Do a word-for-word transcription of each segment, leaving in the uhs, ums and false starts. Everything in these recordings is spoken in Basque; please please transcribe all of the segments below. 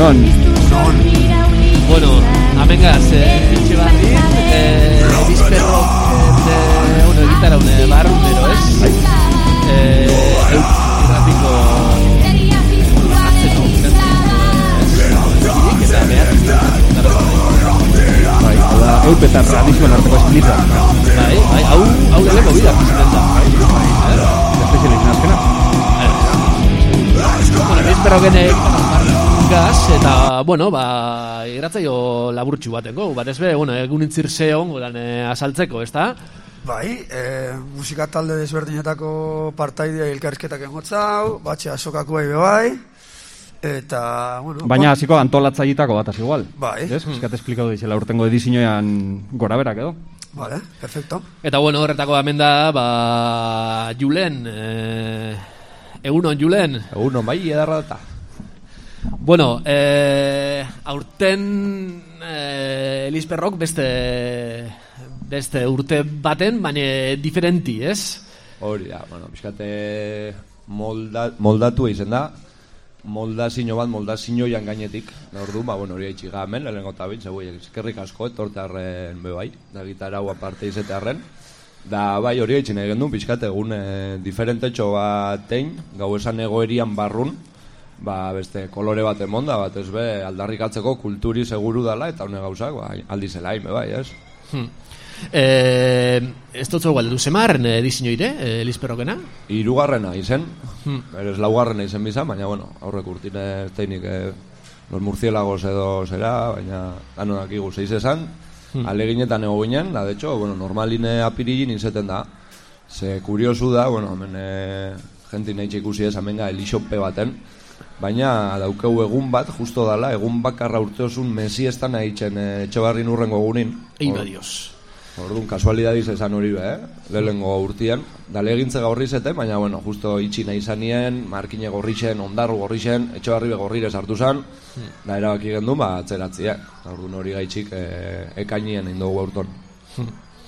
egunon. Bueno, amengaz, eh, Etxebarri, eh, Bizperrok, eh, bueno, egitara une barrunero, ez? Bai. Eh, euk irratiko atzeko, zertik, eta behar, Bai, hau da, eup eta tradizioen arteko esplita. bai, bai, hau, hau deleko bida, piziten da. Espezializan azkena. Bueno, Bizperrokenek gaz, eta, bueno, ba, irratzaio laburtxu batengo, bat ez be, bueno, egun intzirze hon, gudan, eh, asaltzeko, ez da? Bai, e, musika talde desberdinetako partaidea elkarrizketak engotzau, batxe asokakoa ibe bai, eta, bueno... Baina hasiko antolatzaileetako bat hasi igual. Bai. Ez? Eskat esplikatu dizela urtengo edizioan gora berak edo. Vale, perfecto. Eta, bueno, horretako hemen da, ba, Julen, eh, egunon, Julen. Egunon, bai, edarra data. Bueno, eh, aurten eh, Elizperrok beste beste urte baten, baina diferenti, ez? Hori da, bueno, bizkate molda, moldatu izan da, moldazio bat, moldazioan gainetik, ordu, ba, bueno, hori haitxi gamen, lehenko eta bint, zegoen, eskerrik asko, etortearen be bai, da gitarra hau aparte izetearen, da bai hori haitxin egin du, bizkate egun e, diferentetxo bat tein, gau esan egoerian barrun, ba, beste kolore bat emonda, bat ez be, aldarrikatzeko kulturi seguru dala, eta hone gauzak, ba, aldizela hain, bai, ez? Hmm. Eh, ez dut zugu aldu zemarren edizioire, eh, Elizperrokena? Hirugarrena izen, Hmm. berez laugarrena izen bizan, baina, bueno, aurrek urtine teinik eh, los murciélagos edo zera, baina danonak igu zeiz esan, hmm. aleginetan ego ginen, da, de hecho, bueno, normaline apirilin izeten da, ze kuriosu da, bueno, hemen eh, jenti nahi ikusi ez, hemen ga elixope baten, baina daukeu egun bat, justo dala, egun bakarra urteosun mesiestan haitzen e, Etxebarrin urrengo egunin. Eiba Dios. Orduan, kasualidadiz esan hori be, eh? Lehengo urtian. Dale egintze gaurri zeten, baina, bueno, justo itxi nahi zanien, Markine gorrixen, Ondarru gorrixen, Etxebarri be gorrire sartu zan, hmm. da erabaki gendu, ba, atzeratzi, eh? Orduan hori gaitxik e, ekainien egin dugu aurton. Hmm.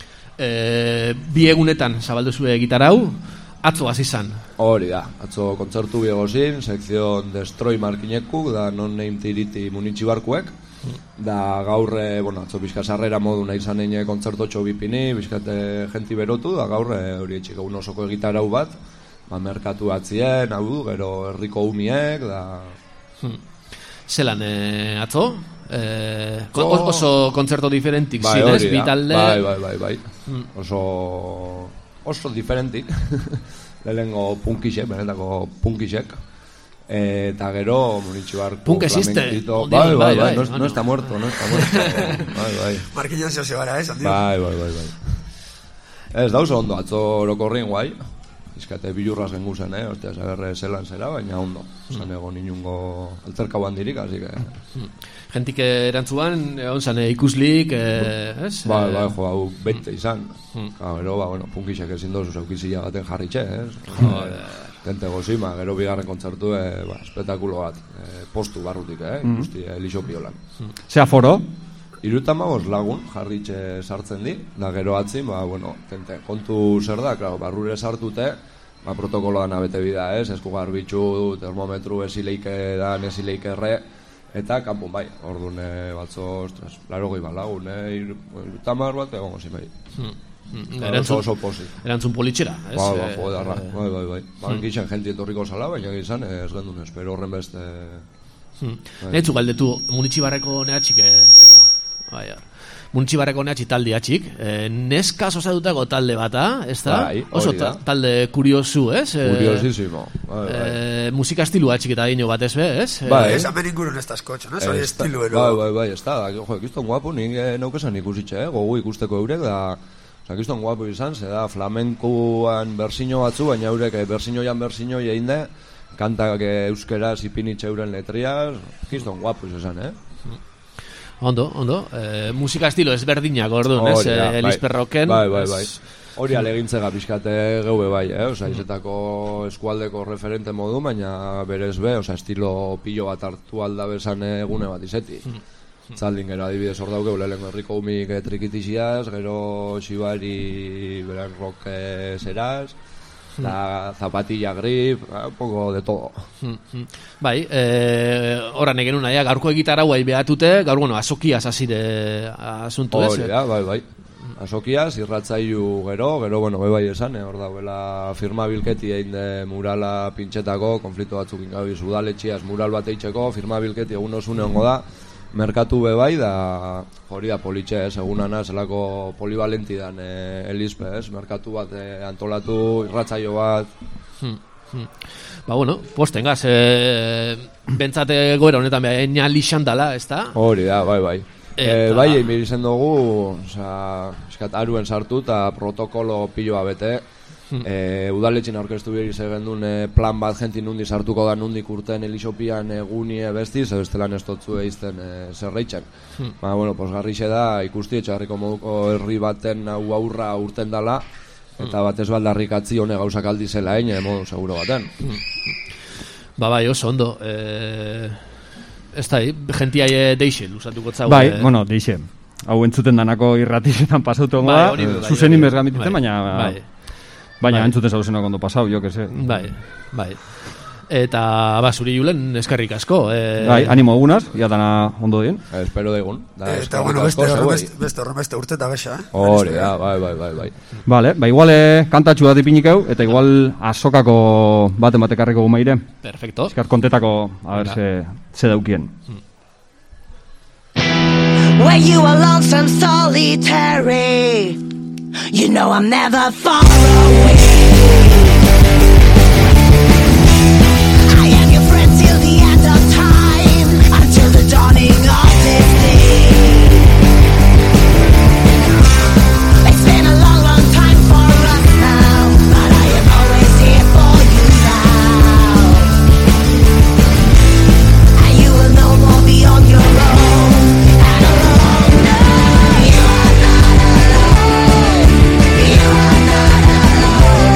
E, bi egunetan zabaldu zuen gitarau, atzo hasi izan. Hori da, atzo kontzertu biegozin, sekzion Destroy Markinekuk, da non name tiriti munitxibarkuek, da gaurre, bueno, atzo bizka sarrera modu nahi zanein kontzertotxo bipini, bizkate jenti berotu, da gaurre hori etxik egun osoko egitarau bat, ba, merkatu atzien, hau du, gero herriko umiek, da... Hmm. Zelan, eh, atzo? Eh, oh. Oso kontzerto diferentik bai, zinez, bitalde... Bai, bai, bai, bai, hmm. oso... oso diferentik, lehenengo punkisek, benetako punkisek, eta gero munitxibarko punk existe, bai, bai, bai, no, no está muerto, no está muerto, bai, bai. Markinan zeo zebara, eh, sandio? Bai, bai, bai, bai. Ez da oso ondo, atzo orokorrin guai, izkate bilurraz gengu zen, eh, ostia, zaberre zelan zera, baina ondo, zan egon inungo altzerka bandirik, así que... Gentik erantzuan, egon zan ikuslik, eh, ez? Bai, bai, jo, hau bete izan. Hmm. Gero, ba, bueno, punkisek ezin dozu zeukizia baten jarritxe, ez? Tente gozima, gero bigarren kontzertu, eh, ba, espetakulo bat, eh, postu barrutik, eh, Mm. ikusti, elixo piolan. Zea foro? Irutamagoz lagun, jarritxe sartzen di, da gero atzin, ba, bueno, tente, kontu zer da, claro, barrure sartute, ba, protokoloan abete bida, ez? Esku garbitxu, termometru, esileike dan, esileike erre, eta kanpun bai, orduan e, batzo, ostras, laro gehi balagun, e, irutamar bat egon gozin bai. Hmm. Hmm. Erantzun, oso, oso posi. Erantzun politxera, ez? Ba, ba, joderra, eh, bai, bai, bai. Ba, hmm. gizan jenti etorriko zala, baina gizan ez gendun, espero horren beste... Hmm. Neitzu galdetu, munitxibarreko nehatxik, epa, bai, Munitxibarreko nehatxik talde atxik, e, neska osatutako talde bata, ez da? Bai, oso ta, talde kuriosu, ez? Kuriosísimo, bai, bai. E, musika estilu atxik eta dino bat ez be, ez? Bai. Ez amen ingurun ez taskotxo, no? Zori estilu ero. Bai, bai, bai, ez da, jo, ekizton guapo, nik naukesan ikusitxe, eh? Gogu ikusteko eurek, da... Ekizton guapo izan, ze da, flamenkoan bersino batzu, baina eurek bersinoian bersino egin de, kantak euskeraz ipinitxe euren letriaz, ekizton guapo izan, eh? Ondo, ondo, e, musika estilo ezberdinak orduan, ez? E, Elizperroken. Bai, bai, bai. Hori alegintzega pixkate geube bai, eh? Osa, izetako eskualdeko referente modu, baina berez be, osa, estilo pilo bat hartu alda besan egune bat izeti. Zaldin gero adibidez hor daukeu, lehenko herriko humik trikitixiaz, gero xibari beran rock zeraz, Da zapatilla grip, un poco de todo. Bai, eh, oran egen unaia, gaurko egitarau bai behatute, gaur, bueno, azokiaz azire asuntu ez. Hori da, bai, bai. Azokiaz, irratzailu gero, gero, bueno, bai bai esan, eh, hor dauela firma bilketi egin de murala pintxetako, konflikto batzuk ingabiz udaletxiaz mural bat eitzeko, firma bilketi egun osune hongo da, merkatu be bai, da hori da politxe, ez, egunana, zelako polivalenti dan eh, elizpe, ez, merkatu bat eh, antolatu, irratzaio bat. Hmm, hmm. Ba, bueno, postengaz, eh, bentsate goera honetan beha lixan dala, ez da? Hori da, bai, bai. Eta... E, bai, egin birizen dugu, oza, eskat aruen sartu eta protokolo piloa bete. Hmm. E, udaletxin aurkeztu birize gendun e, plan bat jenti nundi sartuko da nundik urten elixopian egunie bestiz, ez bestelan ez totzu eizten e, zerreitzen. Hmm. Ba, bueno, posgarrixe da, ikusti etxarriko moduko herri baten hau aurra urten dala, eta hmm. batez baldarrik atzi hone gauzak aldizela egin, modu seguro baten. Hmm. Ba, bai, oso ondo. E... Ez da, gentia deixe, lusatuko txau. Bai, eh? Bueno, deixe. Hau entzuten danako irratizetan pasautu ongo da, bai, zuzen inbez gamititzen, bai, baina bai. Baina bai. Entzuten zauzenok ondo pasau, jo, que se. Bai, bai. Eta, ba, zuri julen eskerrik asko. Eh... Bai, animo egunaz, ya dana ondo dien. Eh, espero daigun. Da, eta, bueno, beste horren beste urte eta besa, eh? Hori, da, bai, bai, bai, bai. Vale, ba, igual eh, kantatxu bat ipinikeu, eta igual azokako baten batekarriko gumaire. Perfecto. Eskar kontetako, a ver, se, se daukien. Hmm. When you are lonesome, solitary, you know I'm never far away. I am your friend till the end of time, until the dawning of this day. It's been a long, long time for us now, but I am always here for you now. And you will no more be on your own. And alone, no, you are not alone. You are not alone.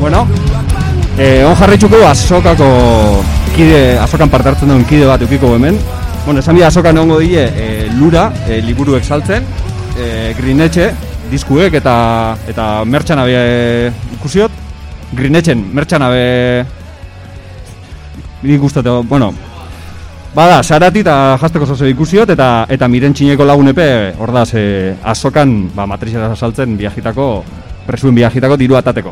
Bueno, eh, on jarritxuko azokako kide, azokan parte hartzen duen kide bat eukiko hemen. Bueno, esan bida azokan egongo die e, lura, e, liburuek saltzen, e, Grinetxe, diskuek eta eta mertxanabe e, ikusiot. Grinetxen mertxanabe nik gustate, bueno, bada, sarati eta jasteko zoze ikusiot eta eta miren txineko lagunepe ordaz e, azokan ba, matrizera saltzen viajitako, presuen viajitako diru atateko.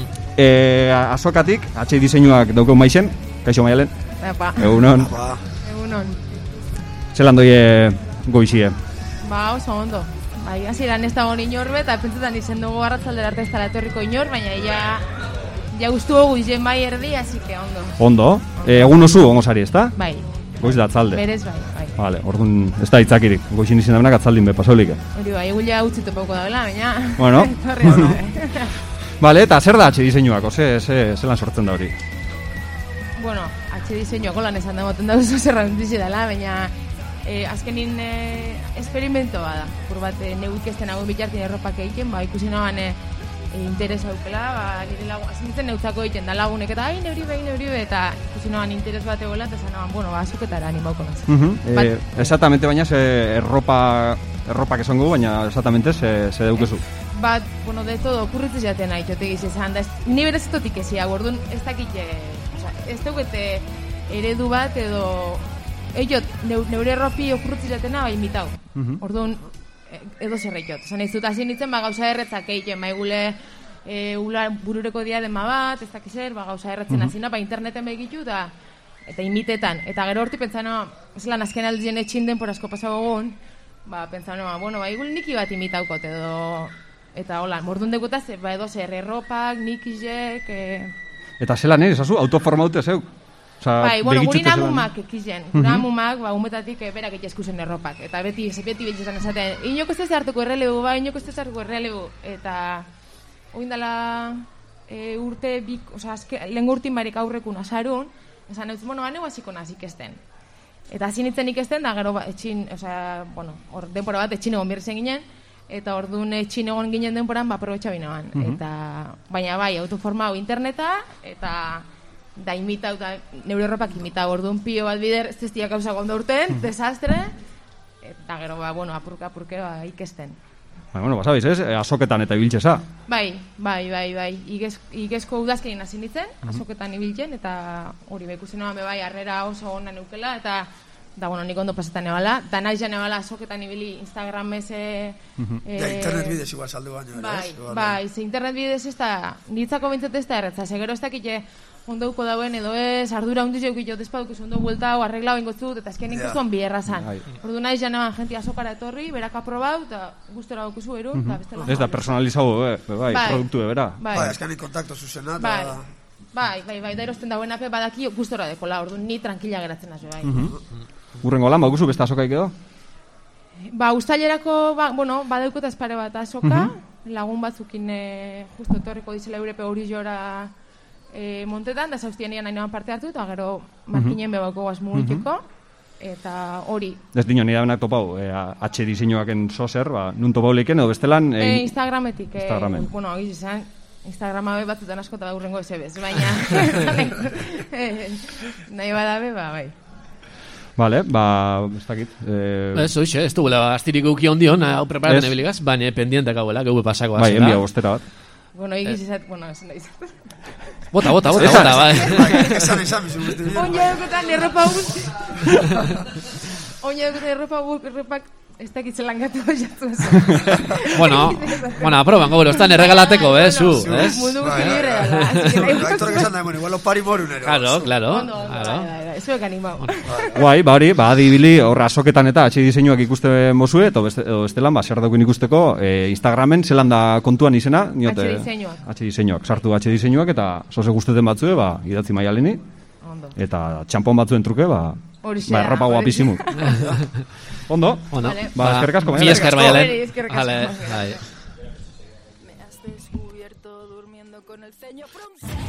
E, azokatik, H diseinuak daukeu maizen, kaixo Maialen? Epa. Egunon. Egunon. Zelan doie goizie? Ba, oso ondo. Bai, hasieran ez dago inorbe eta pentsetan izen dugu arratzaldera arte ez dela etorriko inor, baina ja ja gustu dugu izen bai erdi, así que ondo. Ondo. E, egun oso ongo sari, ezta? Bai. Goiz da atzalde. Berez bai, bai. Vale, orduan ez da itzakirik. Goizin izin damenak atzaldin be pasolik. Hori bai, egulia utzi topauko dagoela, baina... Bueno. Torri ondo, eh? Vale, eta zer da H diseinuak, ose, ze, zelan sortzen da hori? Bueno, H diseinuak lan esan da moten dauzu zerra duntzi dela, baina eh, azkenin eh, esperimento bada. Pur bat, eh, neu ikesten nagoen bitartin erropak egiten, ba, ikusi nagoan eh, interes aukela, ba, nire lagun, azintzen neutzako egiten da lagunek, eta ai, neuri behin, neuri behin, eta ikusi nagoan interes bat egoela, eta zan nagoan, bueno, ba, azuketara animauko naz. Uh -huh. eh, exactamente, baina ze erropa, erropak esan gu, baina exactamente ze, ze deukezu. Bat, bueno, de todo, okurritzen jaten nahi, jote giz esan, da, ni berez etotik ezia, orduan ez dakit, oza, ez daukete eredu bat, edo, eiot, neure erropi okurritzen jatena, bai, imitau. Uh -huh. Orduan, edo zerreiot. Esan ez dut, hasi nintzen, ba, gauza erretzak egiten, maigule, e, ula burureko diadema bat, ez dakiz er, ba, gauza erretzen hazina, ba, interneten begitu, da, eta imitetan. Eta gero horti pentsa, no, ez lan azken aldien etxin den, por asko pasagogon, ba, pentsa, no, bueno, ba, igul niki bat imitaukot, edo, eta hola, mordun dekutaz, ba, edo zer erropak, nikizek, e... Eta zelan, eh, esazu, autoformaute zeuk? Osa, bai, bueno, gurin amumak ekizen, gurin amumak, ba, umetatik e, berak etxeskuzen erropak, eta beti, beti betxetan esaten, inoko ez ez hartuko errelebu, ba, inoko ez ez hartuko errelebu, eta oindala e, urte, bik, oza, lehen urtin barik aurrekun azarun, esan eutz, bueno, baneu hasiko nazik ikesten. Eta hasi nintzen ikesten, da gero, ba, etxin, oza, bueno, hor denpora bat, etxin egon birzen ginen, eta orduan etxin egon ginen denporan, ba, aprobetxa binoan. Uh -huh. Eta, baina bai, autoformau interneta, eta da imitau, da neure erropak imitau, orduan pio bat bider, ez ez diak hausak ondo urten, desastre, eta gero, ba, bueno, apurka, apurke, ba, ikesten. Ba, bueno, basabiz, ez? Azoketan eta ibiltzeza. Bai, bai, bai, bai, Igez, igezko udazkenin hasi nintzen, azoketan ibiltzen, eta hori, ba, ikusi noan, bai, harrera oso gona neukela, eta da, bueno, nik ondo pasetan ebala, da nahi jan ebala azoketan ibili Instagramez e, e, ja, internet bidez igual saldu baino, bai, bai, ze internet bidez ez da, nitzako bintzat ez da erretza, segero ez dakite ondauko dauen edo ez, ardura hundiz eukit jo despaduk ez ondo buelta o arreglau ingotzut, eta esken inkostuan yeah. Bierra zan. Ordu nahi jan eban jenti azokara etorri, berak aprobau, eta gustora daukuzu eru, eta bestela. Ez da, personalizau, eh, bai, bai, produktu bera. Bai, bai esken kontakto zuzena, eta... Bai. Bai, bai, bai, da erosten dauen ape badaki gustora dekola, ordu ni tranquila geratzen nazo, bai. Urrengo lan, baguzu, beste azokaik edo? Ba, ustailerako, ba, bueno, badaukota espare bat azoka, uh -huh. lagun batzukin e, justo etorriko dizela eurepe hori jora e, montetan, da zauztien nahi nahan parte hartu, eta gero markinen uh -huh. bebako guaz mugiteko, uh -huh. eta hori. Ez dino, nire benak topau, e, H diseinuaken sozer, ba, nun topau leiken, edo bestelan... E, e, Instagrametik, e, bueno, agiz izan, Instagrama be batzutan asko eta urrengo ez ebez, baina nahi badabe, ba, bai. Vale, ba, ez dakit. Eh... Ez, oixe, ez duguela astirik uki ondion, hau preparaten ebiligaz, baina pendientak hauela, gau pasako azela. Bai, enbia bostera bat. Bueno, egiz izat, bueno, ez nahi izat. Bota, bota, bota, bota, bai. Esan, esan, bizu. Oina dukotan erropa guz. Oina dukotan erropa guz, erropak ez dakitzen langatu jatzu ez. Bueno, bueno, aproban, gobero, estan erregalateko, eh, zu, ez? Mundu guzti nire regala. Aitorek esan da, bueno, igual opari morunero. Claro, claro. Eso eka animau. Guai, ba hori, ba adibili, horra azoketan eta H diseinuak ikuste mozue, eta bestelan, ba, zer daukin ikusteko, Instagramen, zelan da kontuan izena? H diseinuak. H diseinuak, sartu H diseinuak, eta zoze guzteten batzue, ba, idatzi Maialeni. Eta txampon batzuen truke, ba, ba, erropa guapizimuk. Ondo, Ondo. Ba, eskerrik asko, Maialen. Eskerrik asko, Maialen. Vale, vale. Me has descubierto durmiendo con el ceño fruncido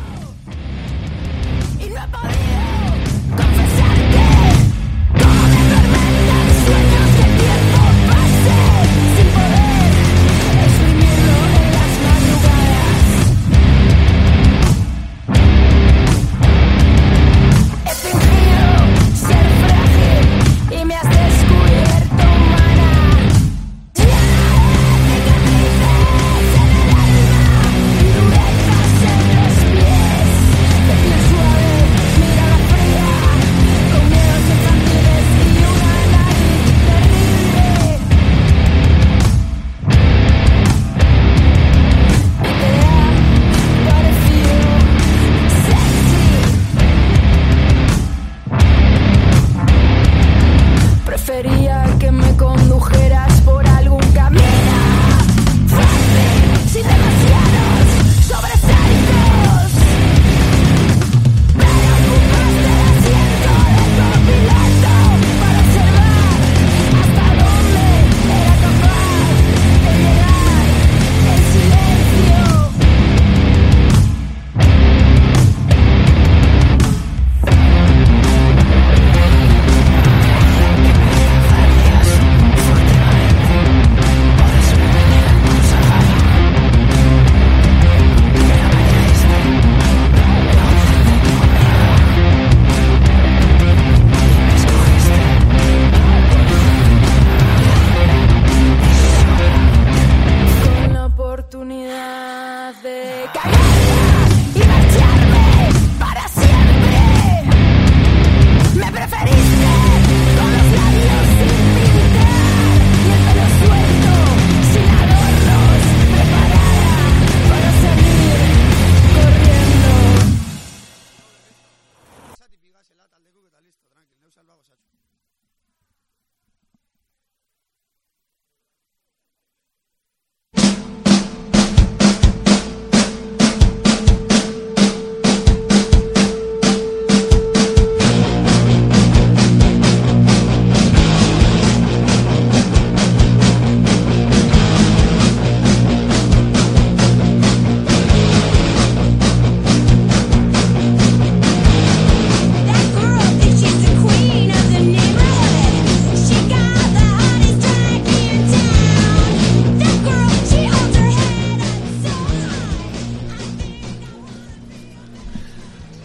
y no he podido confesarte cómo me atormentan sueños que el tiempo pase sin poder exprimirlo en las madrugadas.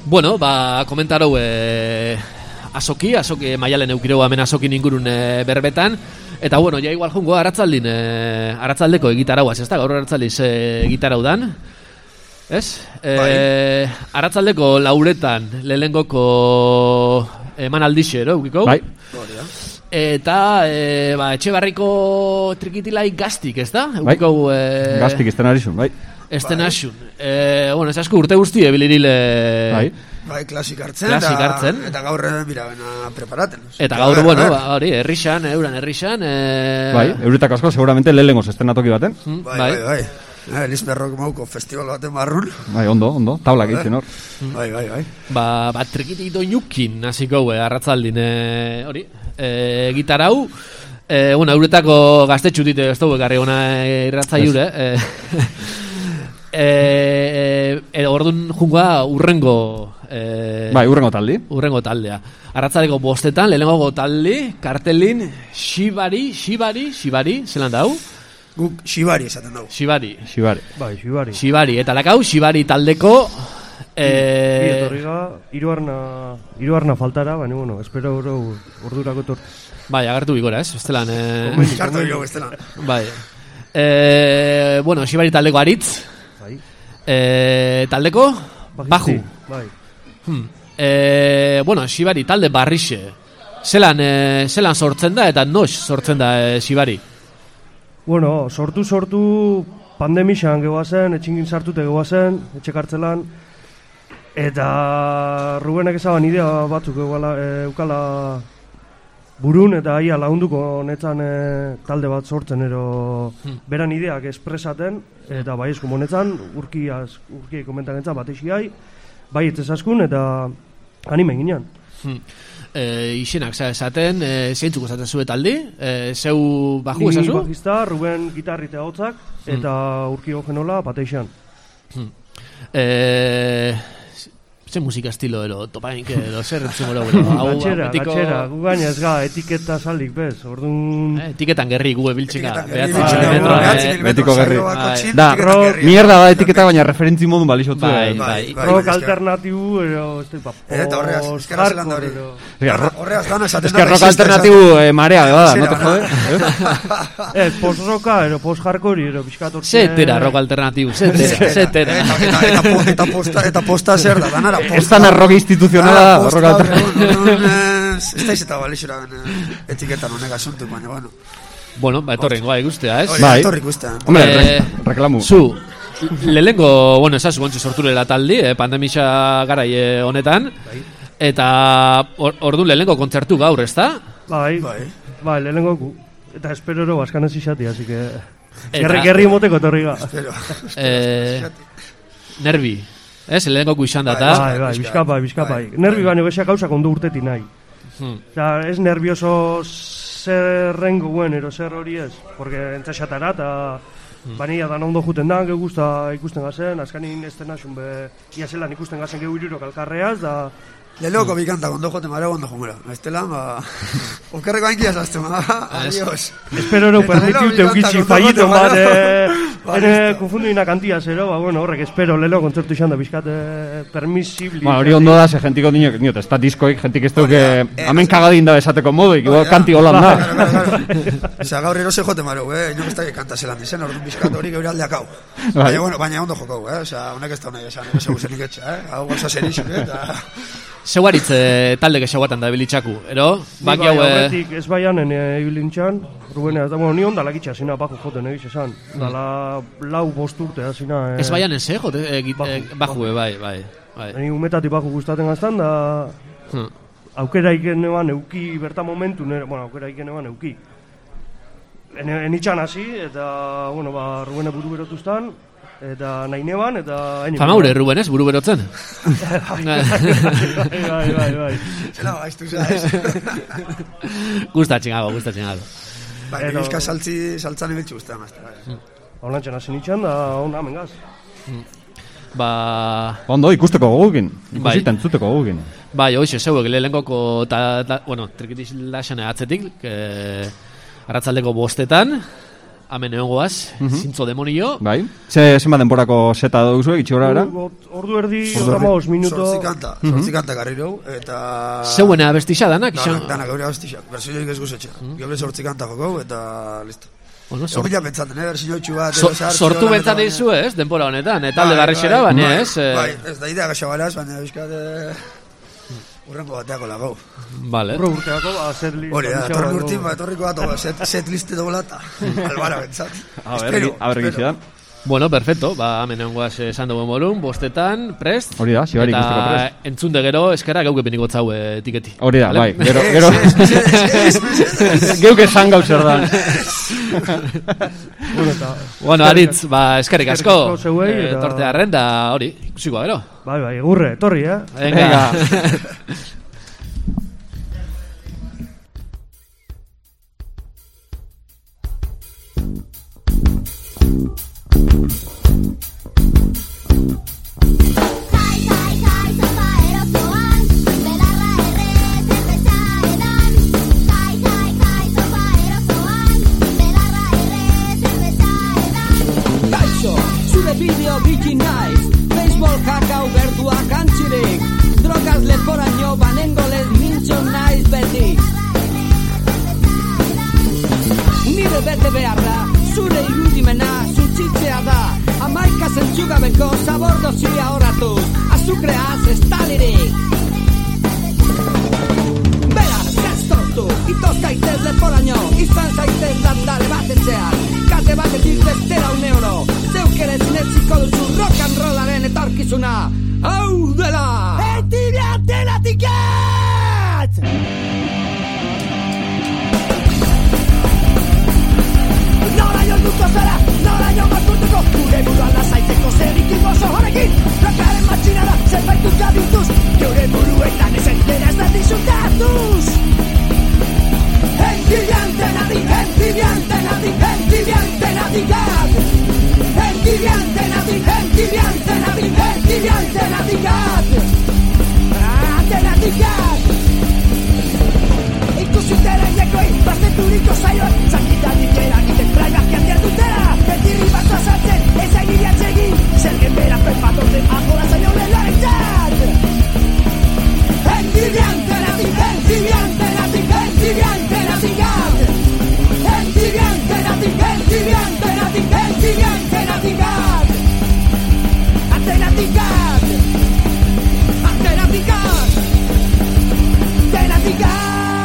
Bueno, ba, komentarau e, asoki, asoki maialen eukireu hemen asokin ingurun e, berbetan. Eta bueno, ja igual jungo aratzaldin, e, aratzaldeko egitarauaz, ez da, gaur aratzaldiz e, egitarau dan. Ez? E, bai. Aratzaldeko lauretan, lehengoko eman aldixe, ero, ukiko? Bai. Eta, e, ba, etxe barriko trikitilai gaztik, ez da? Bai. Ukiko, e, gaztik izten arizun, bai. Esten asun. E, bueno, ez asko urte guzti ebilirile... Bai, bai klasik hartzen, klasik hartzen. Eta, eta gaur mira, bena preparaten. Eta gaur, bueno, ba, hori, herrixan, euran herrixan... E... Bai, euretak asko, seguramente lehenengoz estenatoki baten. Mm, bai, bai, bai. bai. Lisberrok mauko festival baten barrun. Bai, ondo, ondo, taulak eitzen hor. Bai, bai, bai. Ba, ba trikitik doinukin, hasiko e, arratzaldin, e, hori, e, gitarau... E, bueno, euretako gaztetxu dite, ez dugu ekarri gona irratza jure, e, E, e, orduan jungoa urrengo e, bai, urrengo taldi urrengo taldea arratzaleko bostetan, lehenengo taldi kartelin, Shibari Shibari, Shibari, zelan dau? Guk Shibari esaten dugu Shibari Shibari Bai, Shibari Shibari, eta lakau, Shibari taldeko e... Bi etorriga, iruarna iruarna faltara, baina, bueno, espero oro ordurako tortu. Bai, agartu bigora, ez? Estelan e... Txartu jo, estelan Bai e, bueno, Shibari taldeko aritz E, taldeko Baju bai. hmm. e, bueno, Shibari talde barrixe zelan, e, zelan sortzen da eta nox sortzen da e, Shibari Bueno, sortu sortu pandemixan gegoazen, etxingin sartute gegoazen, etxe kartzelan eta Rubenek ezaban idea batzuk egala, e, eukala burun eta ia lagunduko netzan e, talde bat sortzen ero hmm. beran ideak espresaten eta bai esku monetzan urki urki komentan entzan bat esiai bai ez askun eta animen ginean hmm. e, izenak za esaten e, zeintzuk esaten zue taldi e, zeu baju esazu? Ni bajista, Ruben gitarri eta hotzak hmm. eta urki ogenola pateixan hmm. e, Ze musika estilo ero, topaink ero, zer entzun gero, hau gatxera, betiko... gatxera, gu gaina ez ga, etiketa salik bez, orduan... Eh, etiketan gerri gu ebiltxika, betiko gerri. Da, mierda da etiketa, baina referentzi modun balixotu. Bai, bai. Rock alternatibu, ero, ez da, eta horreaz, eskara zelan da hori. Horreaz gana esaten da. Ez que rock alternatibu marea, bada, no te jode? Ez, post-rocka, ero, post-hardcore, ero, bizkatortzen... Zetera rock alternatibu, zetera, zetera. Eta posta zer da, danara. Ez da narroka instituzionala ah, posta, ez da izeta balixura etiketan honek asuntu, baina, bueno. Bueno, ba, etorren goa ikustea, ez? Bai, etorri ikustea. Hombre, eh, reklamu. Zu, lehenko, bueno, esazu gontxe sorturela taldi, eh, pandemisa garai honetan, bai. Eta orduan lehenko kontzertu gaur, ez da? Bai, bai, bai lehenko gu. Eta espero ero baskanez izati, así que... Gerri moteko etorri ga. Espero. Eh, nervi. Ez, lehenko kuixan data. Bai, bai, bizkapai, bizkapai. Nervi baino besak gauzak ondo urteti nahi. Hmm. Eta ez nervioso zerrengo guen, ero zer hori ez. Porque entzesatara, eta hmm. bania dan ondo juten da, geu guzta ikusten gazen, azkanin ez denasun be, ia zelan ikusten gazen geu irurok alkarreaz, da... Leloko bikanta, ondo jote mareo, ondo jungura. Estela, ba... Okerreko hainkia zazte, ma... Adiós. Espero no permitiute eukitzi fallito bat, ene konfundu ina kantia zero, ba, bueno, horrek, espero, lelo kontzertu izan da, bizkat, permisibli. Ba, hori ondo da, ze gentiko niño, niño, ez da diskoik, gentik ez duke, hamen kagadin da esateko modu, igual kanti holan da. Osea, gaur erose jote mareo, eh, ino ez da kanta zelan dizen, orduan bizkat hori geure aldeak hau. Baina, bueno, baina ondo jokau, eh, osea, honek ez da honek esan, ez eguzenik etxa, eh, hau goza zer isu, eh, eta... Zeuaritz eh, talde gexaguatan da bilitxaku, ero? Baki hau... Horretik ez baianen ibilintxan, Rubenea, eta bueno, ni onda lakitxa zina baju joten egiz esan. Dala lau bosturte zina... Ez baianen ze, jote, baju, bai, bai. Ni umetatik baju gustaten gaztan, da... Aukera iken eban euki berta momentu, bueno, aukera iken eban euki. Enitxan hasi, eta, bueno, ba, Rubene buru berotuztan, eta nahi neban, eta... Famaure, Ruben ez, buru berotzen? Bai, bai, bai, bai. Zela baiztu zaiz. Gustatzen gago, gustatzen gago. Bai, euska saltzi, saltzan ibiltzu guztean, azte. Holantzen hasi nitxan, da hona mengaz. Ba... Ondo, ikusteko gogukin, ikusita entzuteko gogukin. Bai, hoxe, zeuek, lehenkoko, bueno, trikitiz laxane atzetik, arratzaldeko bostetan, hemen egon goaz, zintzo demonio. Bai. Ze zenbat denborako seta duzu, itxi gora era? Ordu erdi, hamabost minuto. Zortzi kanta, zortzi kanta garriro, eta... Zeuena abestixa danak, izan? Danak, danak, gaur abestixa. Bersioik ez guzetxe. Geure zortzi kanta joko, eta listo. Bueno, Egon bila pentsaten, eh, bersioitxu bat. So, sortu bentzat dizu, ez, denbora honetan, eta alde barrexera, baina, ez? Bai, ez da idea gaxa baraz, baina bizkat... Urrengo bateako lagau. Vale. Urro urteako, ba, set list. Hori, torren urtin, ba, torriko bat, set, set liste dogola eta albara bentzat. A ver, a ver, gizidan. Bueno, perfecto, ba, hemen egongoaz esan dugu molun, bostetan, prest. Hori da, xibarik guztiko prest. Eta entzunde gero, eskera gauke peniko tzau etiketi. Hori da, bai, gero, gero. Geuke esan gau zer da. Bueno, aritz, ba, eskerrik asko. Zeuei, eta... Torte arren, da hori, ikusiko gero. Bai, bai, egurre, torri, eh? Venga. Bideo bikin naiz, baseball kakao gertuak antxirik, drogaz leporaino banengolez mintxo naiz beti. Nire bete beharra, zure irudimena zuntzitzea da, amaika zentzugabeko zabordozia horatuz, azukreaz estalirik. Beraz, gaztortu, itoz gaitez leporaino, izan zaitez landare batetzean, kate batetik bestera un euro, zeuk ere zinetziko duzu rock and rollaren etorkizuna. Hau dela! Etibia tenatikat! Nola jo duko zara, nola jo bakurtuko, gure buruan lasaiteko zerikin gozo honekin, rockaren matxina da, zerbait dut jadituz, gure buruetan ezen dena ez da disfrutatuz. Entibiante nadi, entibiante nadi, entibiante nadi gad. Entibiante nadi, entibiante nadi, entibiante nadi gad. Ante nadi gad. Ikusiteren jekoi, basteturiko zaioak, zakitanik eragiten praibak jantian dutera. Betirri bat azaltzen, ez aini atsegin, zergen bera penpatorten agola zaioen larentzat. Entibiante nadi, entibiante nadi, entibiante nadi gad. Entibiante nadi, entibiante nadi, entibiante nadi gad. Ante nadi gad. Ante nadi gad. Ante nadi gad.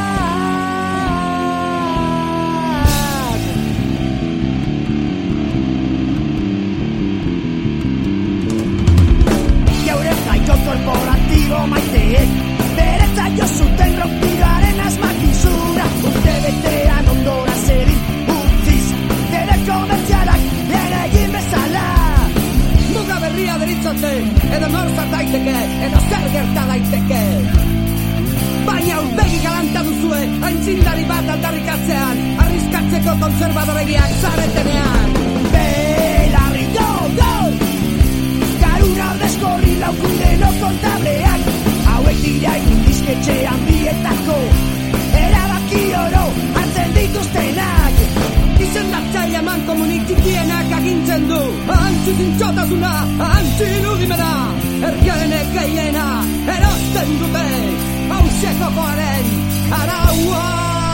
Geure jaiko korporatibo maiteek beretza jo zuten rocktiraren asmakizuna, urte betean ondora zerin utziz, gere komertzialak lehen egin bezala. Muga berria deritzote, edo norza daiteke, edo zer gerta daiteke. Baina urtegi galanta duzue, aintzindari bat aldarrikatzean, arriskatzeko konservadoregiak zaretenean. Belarri, go, go! Garura ordezkorri laukundeno kontableak, hauek dira indizketxe handietako erabaki oro hartzen dituztenak. Izendatzaile eman komunik txikienak agintzen du, antzi zintxotasuna, antzi irudimena, ergienek gehiena erosten dute, hauseko goaren araua.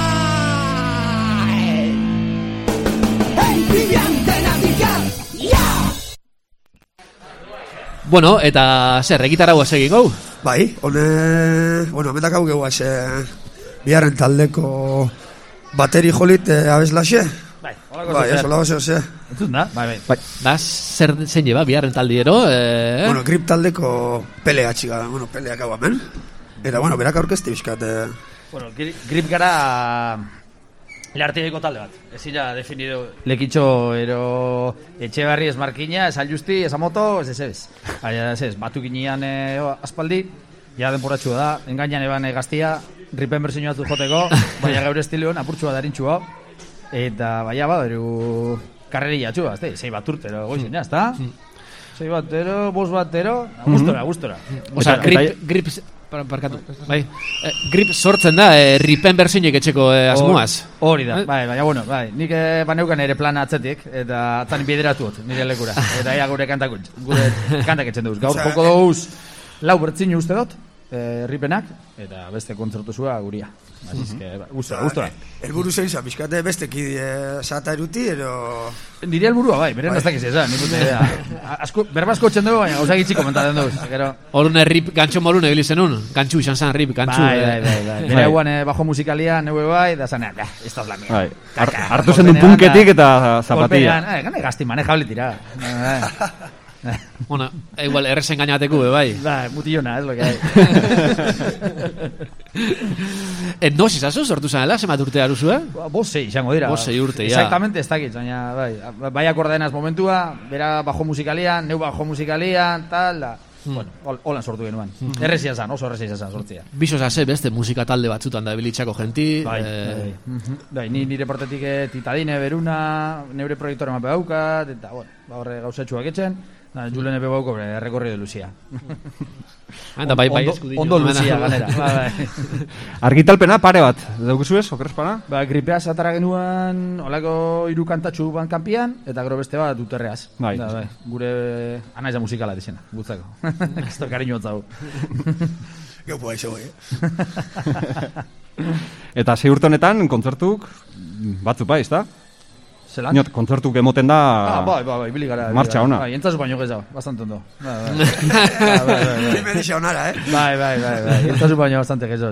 Entibiante nadikan, ja! Bueno, eta zer, egitaragua segin gau? Bai, hone, bueno, metak hau gehuaz, eh, biharren taldeko bateri jolit eh, abeslaxe. Bai, holako bai, ez, holako zeo, ze. Entzun da? Bai, bai. Bai, da, zer zein lleba, biharren taldiero? Eh? Bueno, grip taldeko pelea txiga, bueno, peleak hau hemen. Eta, bueno, berak aurkezti bizkat. Eh. Bueno, grip gara lehartieko talde bat. Ezin ja definido lekitxo ero Etxebarri ez Markina, ez Aljusti, ez Amoto, ez ez ez. Baina ez ez, batu ginean eh, aspaldi, ja denporatxua da, engainan eban gaztia, gripen berzinu batzu joteko, baina gaur estiloan apurtxua darintxua. Eta baina ba, eru karreria txua, ez da, zei bat urtero goizin, ezta? Zei batero, bos batero, gustora, gustora. Osa, grip, grip Par- Parkatu, bai. Eh, grip sortzen da, eh, ripen berzinek etxeko eh, asmoaz. Hori da, bai, baina, bueno, bai. Nik eh, baneukan ere plana atzetik, eta atzan bideratu dut, nire lekura. Eta ea gure kantak, gure kantak etxen duz. Gaur joko duguz, lau bertzinu uste dut, eh, ripenak, eta beste kontzertu zua guria. Así que, gustora, gustora. Elburu zein za, pixkate beste kide sata eruti, ero... Nire helburua bai, beren ez dakiz esan, nik uste idea. Asko, berbasko etxen dugu, baina gauza gitxi komentatzen duz. Horune rip gantxo morun ebili zenun, gantxu izan zan rip, gantxu. Bai, bai, bai, bai. Bere hauan eh, bajo musikalia, neue bai, da zanean, ja, ez da la mía. Bai. Hartu zen duen punketik eta zapatilla. Eh, gane gazti manejable tira. Bueno, igual errezen gainateko, be, bai. Bai, mutillona, es lo que hay. Etnoz izazu, sortu zanela, zemat urte aruzu, eh? Bos sei, izango dira. Bos sei urte, ja. Exactamente, ez dakit, baina, bai. Bai akordenaz momentua, bera bajo musikalian, neu bajo musikalian, tal, da. Mm. Bueno, hol, holan sortu genuen. Mm. Errezia zan, oso errezia zan sortzia. Biso zase, beste musika talde batzutan da bilitxako genti. Bai, eh... bai. Mm-hmm. Bai, ni nire portetik eh, Titadine, Beruna, neure proiektora mape daukat, eta, bueno, ba horre gauzatxuak etxen. Julen ebe bauko rekorri de Lucia. Anda, bai, bai, eskudiño. Ondo Lucia, ganera. Argitalpena pare bat, daukuzu ez, okerespana? Ba, gripea zatara genuen, olako hiru kantatxu ban kanpian, eta gero beste bat duterreaz. Bai. Da, bai. Gure anaiza musikala dizena, gutzako. Esto kariño batzau. Geu poa izo, eh? Eta sei urte honetan, kontzertuk batzu bai, ez da? Zelan? Inot, kontzertuk emoten da... Ah, bai, bai, bai, bili gara. Martxa ona. Bai, entzazu baino gezau, bastante ondo. Bai, bai, bai, bai. Primerixa onara, eh? Bai, bai, bai, bai. Entzazu baino bastante gezau.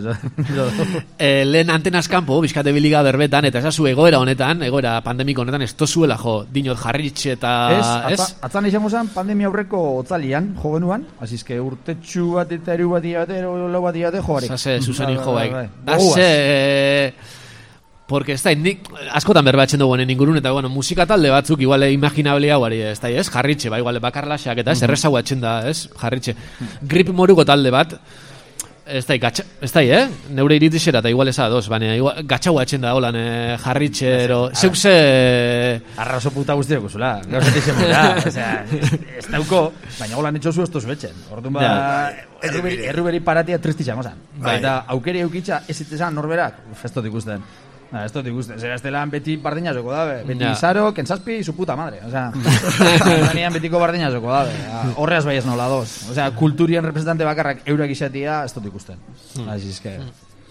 eh, lehen antenaz kanpo, bizkate biliga berbetan, eta esazu egoera honetan, egoera pandemiko honetan, ez tozuela jo, dinot jarritxe eta... Ez, atza, atzan izan mozan, pandemia aurreko otzalian, jo genuan, azizke urtetxu bat eta eru bat iabate, eru lau bat iabate, jo barik. Zase, Susanin jo baik. Zase... Porque ez da, nik askotan berbatzen dugu honen ingurun, eta bueno, musika talde batzuk, igual imaginable hau ari, ez da, ez? Jarritxe, ba, igual bakarlaxak, eta ez, errezago atxen da, ez? Jarritxe. Grip moruko talde bat, ez da, gatxa, ez da, eh? Neure iritixera, eta igual ez ados, baina gatxau atxen da, holan, eh, jarritxe, ero, zeuk ze... Arraso puta guztiak uzula, gauzat izan da, osea, ez dauko, baina holan etxozu ez tozu etxen. Orduan ba, erruberi paratia tristixan, mozan. Eta aukeri eukitza ez itezan norberak, festot ikusten. Ah, esto te gusta, será este lan beti bardina joko dabe. Beti ja. Izaro, Kentzazpi, su puta madre. O sea, danian betiko bardina joko dabe. Horreaz bai ez nola dos. O sea, kulturien representante bakarrak eurak izatia, ez dut ikusten. Mm. Así es que...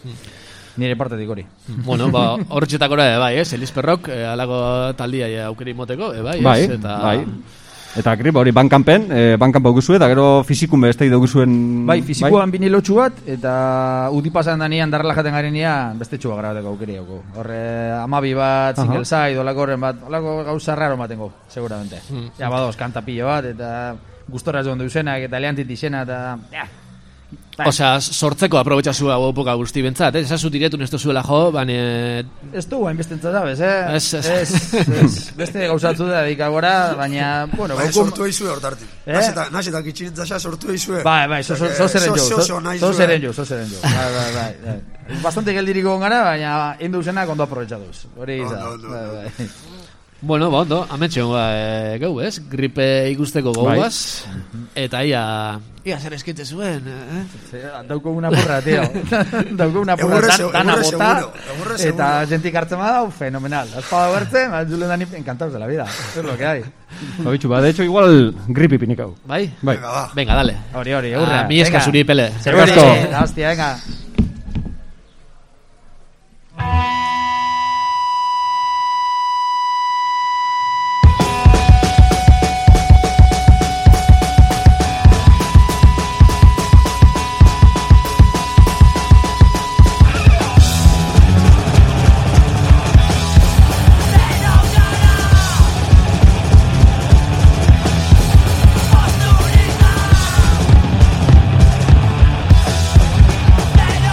Nire partetik hori. Bueno, ba, horretxetakora, e, bai, ez? Elisperrok, e, alago taldia e, aukeri moteko, e, bai, bai, ez? Eta... Bai, eta grip hori bankanpen, e, bankanpa duguzu, eta gero fizikun beste duguzuen... Bai, fizikoan bai? Binilotxu bat, eta udi pasan danian darrela jaten garenian, beste txuba grabateko aukeri hauko. Horre, amabi bat, single side, olako horren bat, olako gauza raro batengo, seguramente. Mm. Ja, badoz, kantapillo bat, eta gustora ez donde usenak, eta leantit izena, eta... Ja. Osea, sortzeko aprobetxazu hau epoka guzti bentzat, eh? Esazu diretun ez zuela jo, bane... Ez du hain bestentzat zabez, eh? Ez, ez. Ez, ez. Beste gauzatzu da dedikagora, baina... Bueno, baina sortu eizue hortartik. Eh? Naseta kitxinetza sortu eizue. Bai, bai, so zeren jo. So zeren jo, so zeren jo. Bai, bai, bai. Bastante geldiriko gara, baina indu zenak ondo aprobetxatuz. Hori izan. Bai, bai. Bueno, ba, ondo, ametxe hongo e, gau, ez? Gripe ikusteko gauaz. Eta ia... Ia zer eskitze zuen, eh? Dauko una porra, tío. Dauko una porra dana bota. Eta jentik hartzen badau, fenomenal. Azpada huertzen, julen dani encantados de la vida. Eso es lo que hay. Babitxu, ba, de hecho, igual gripi pinikau. Bai? Bai. Venga, dale. Hori, hori, eurra. Mi eska zuri pele. Zer asko. Hostia, venga. Let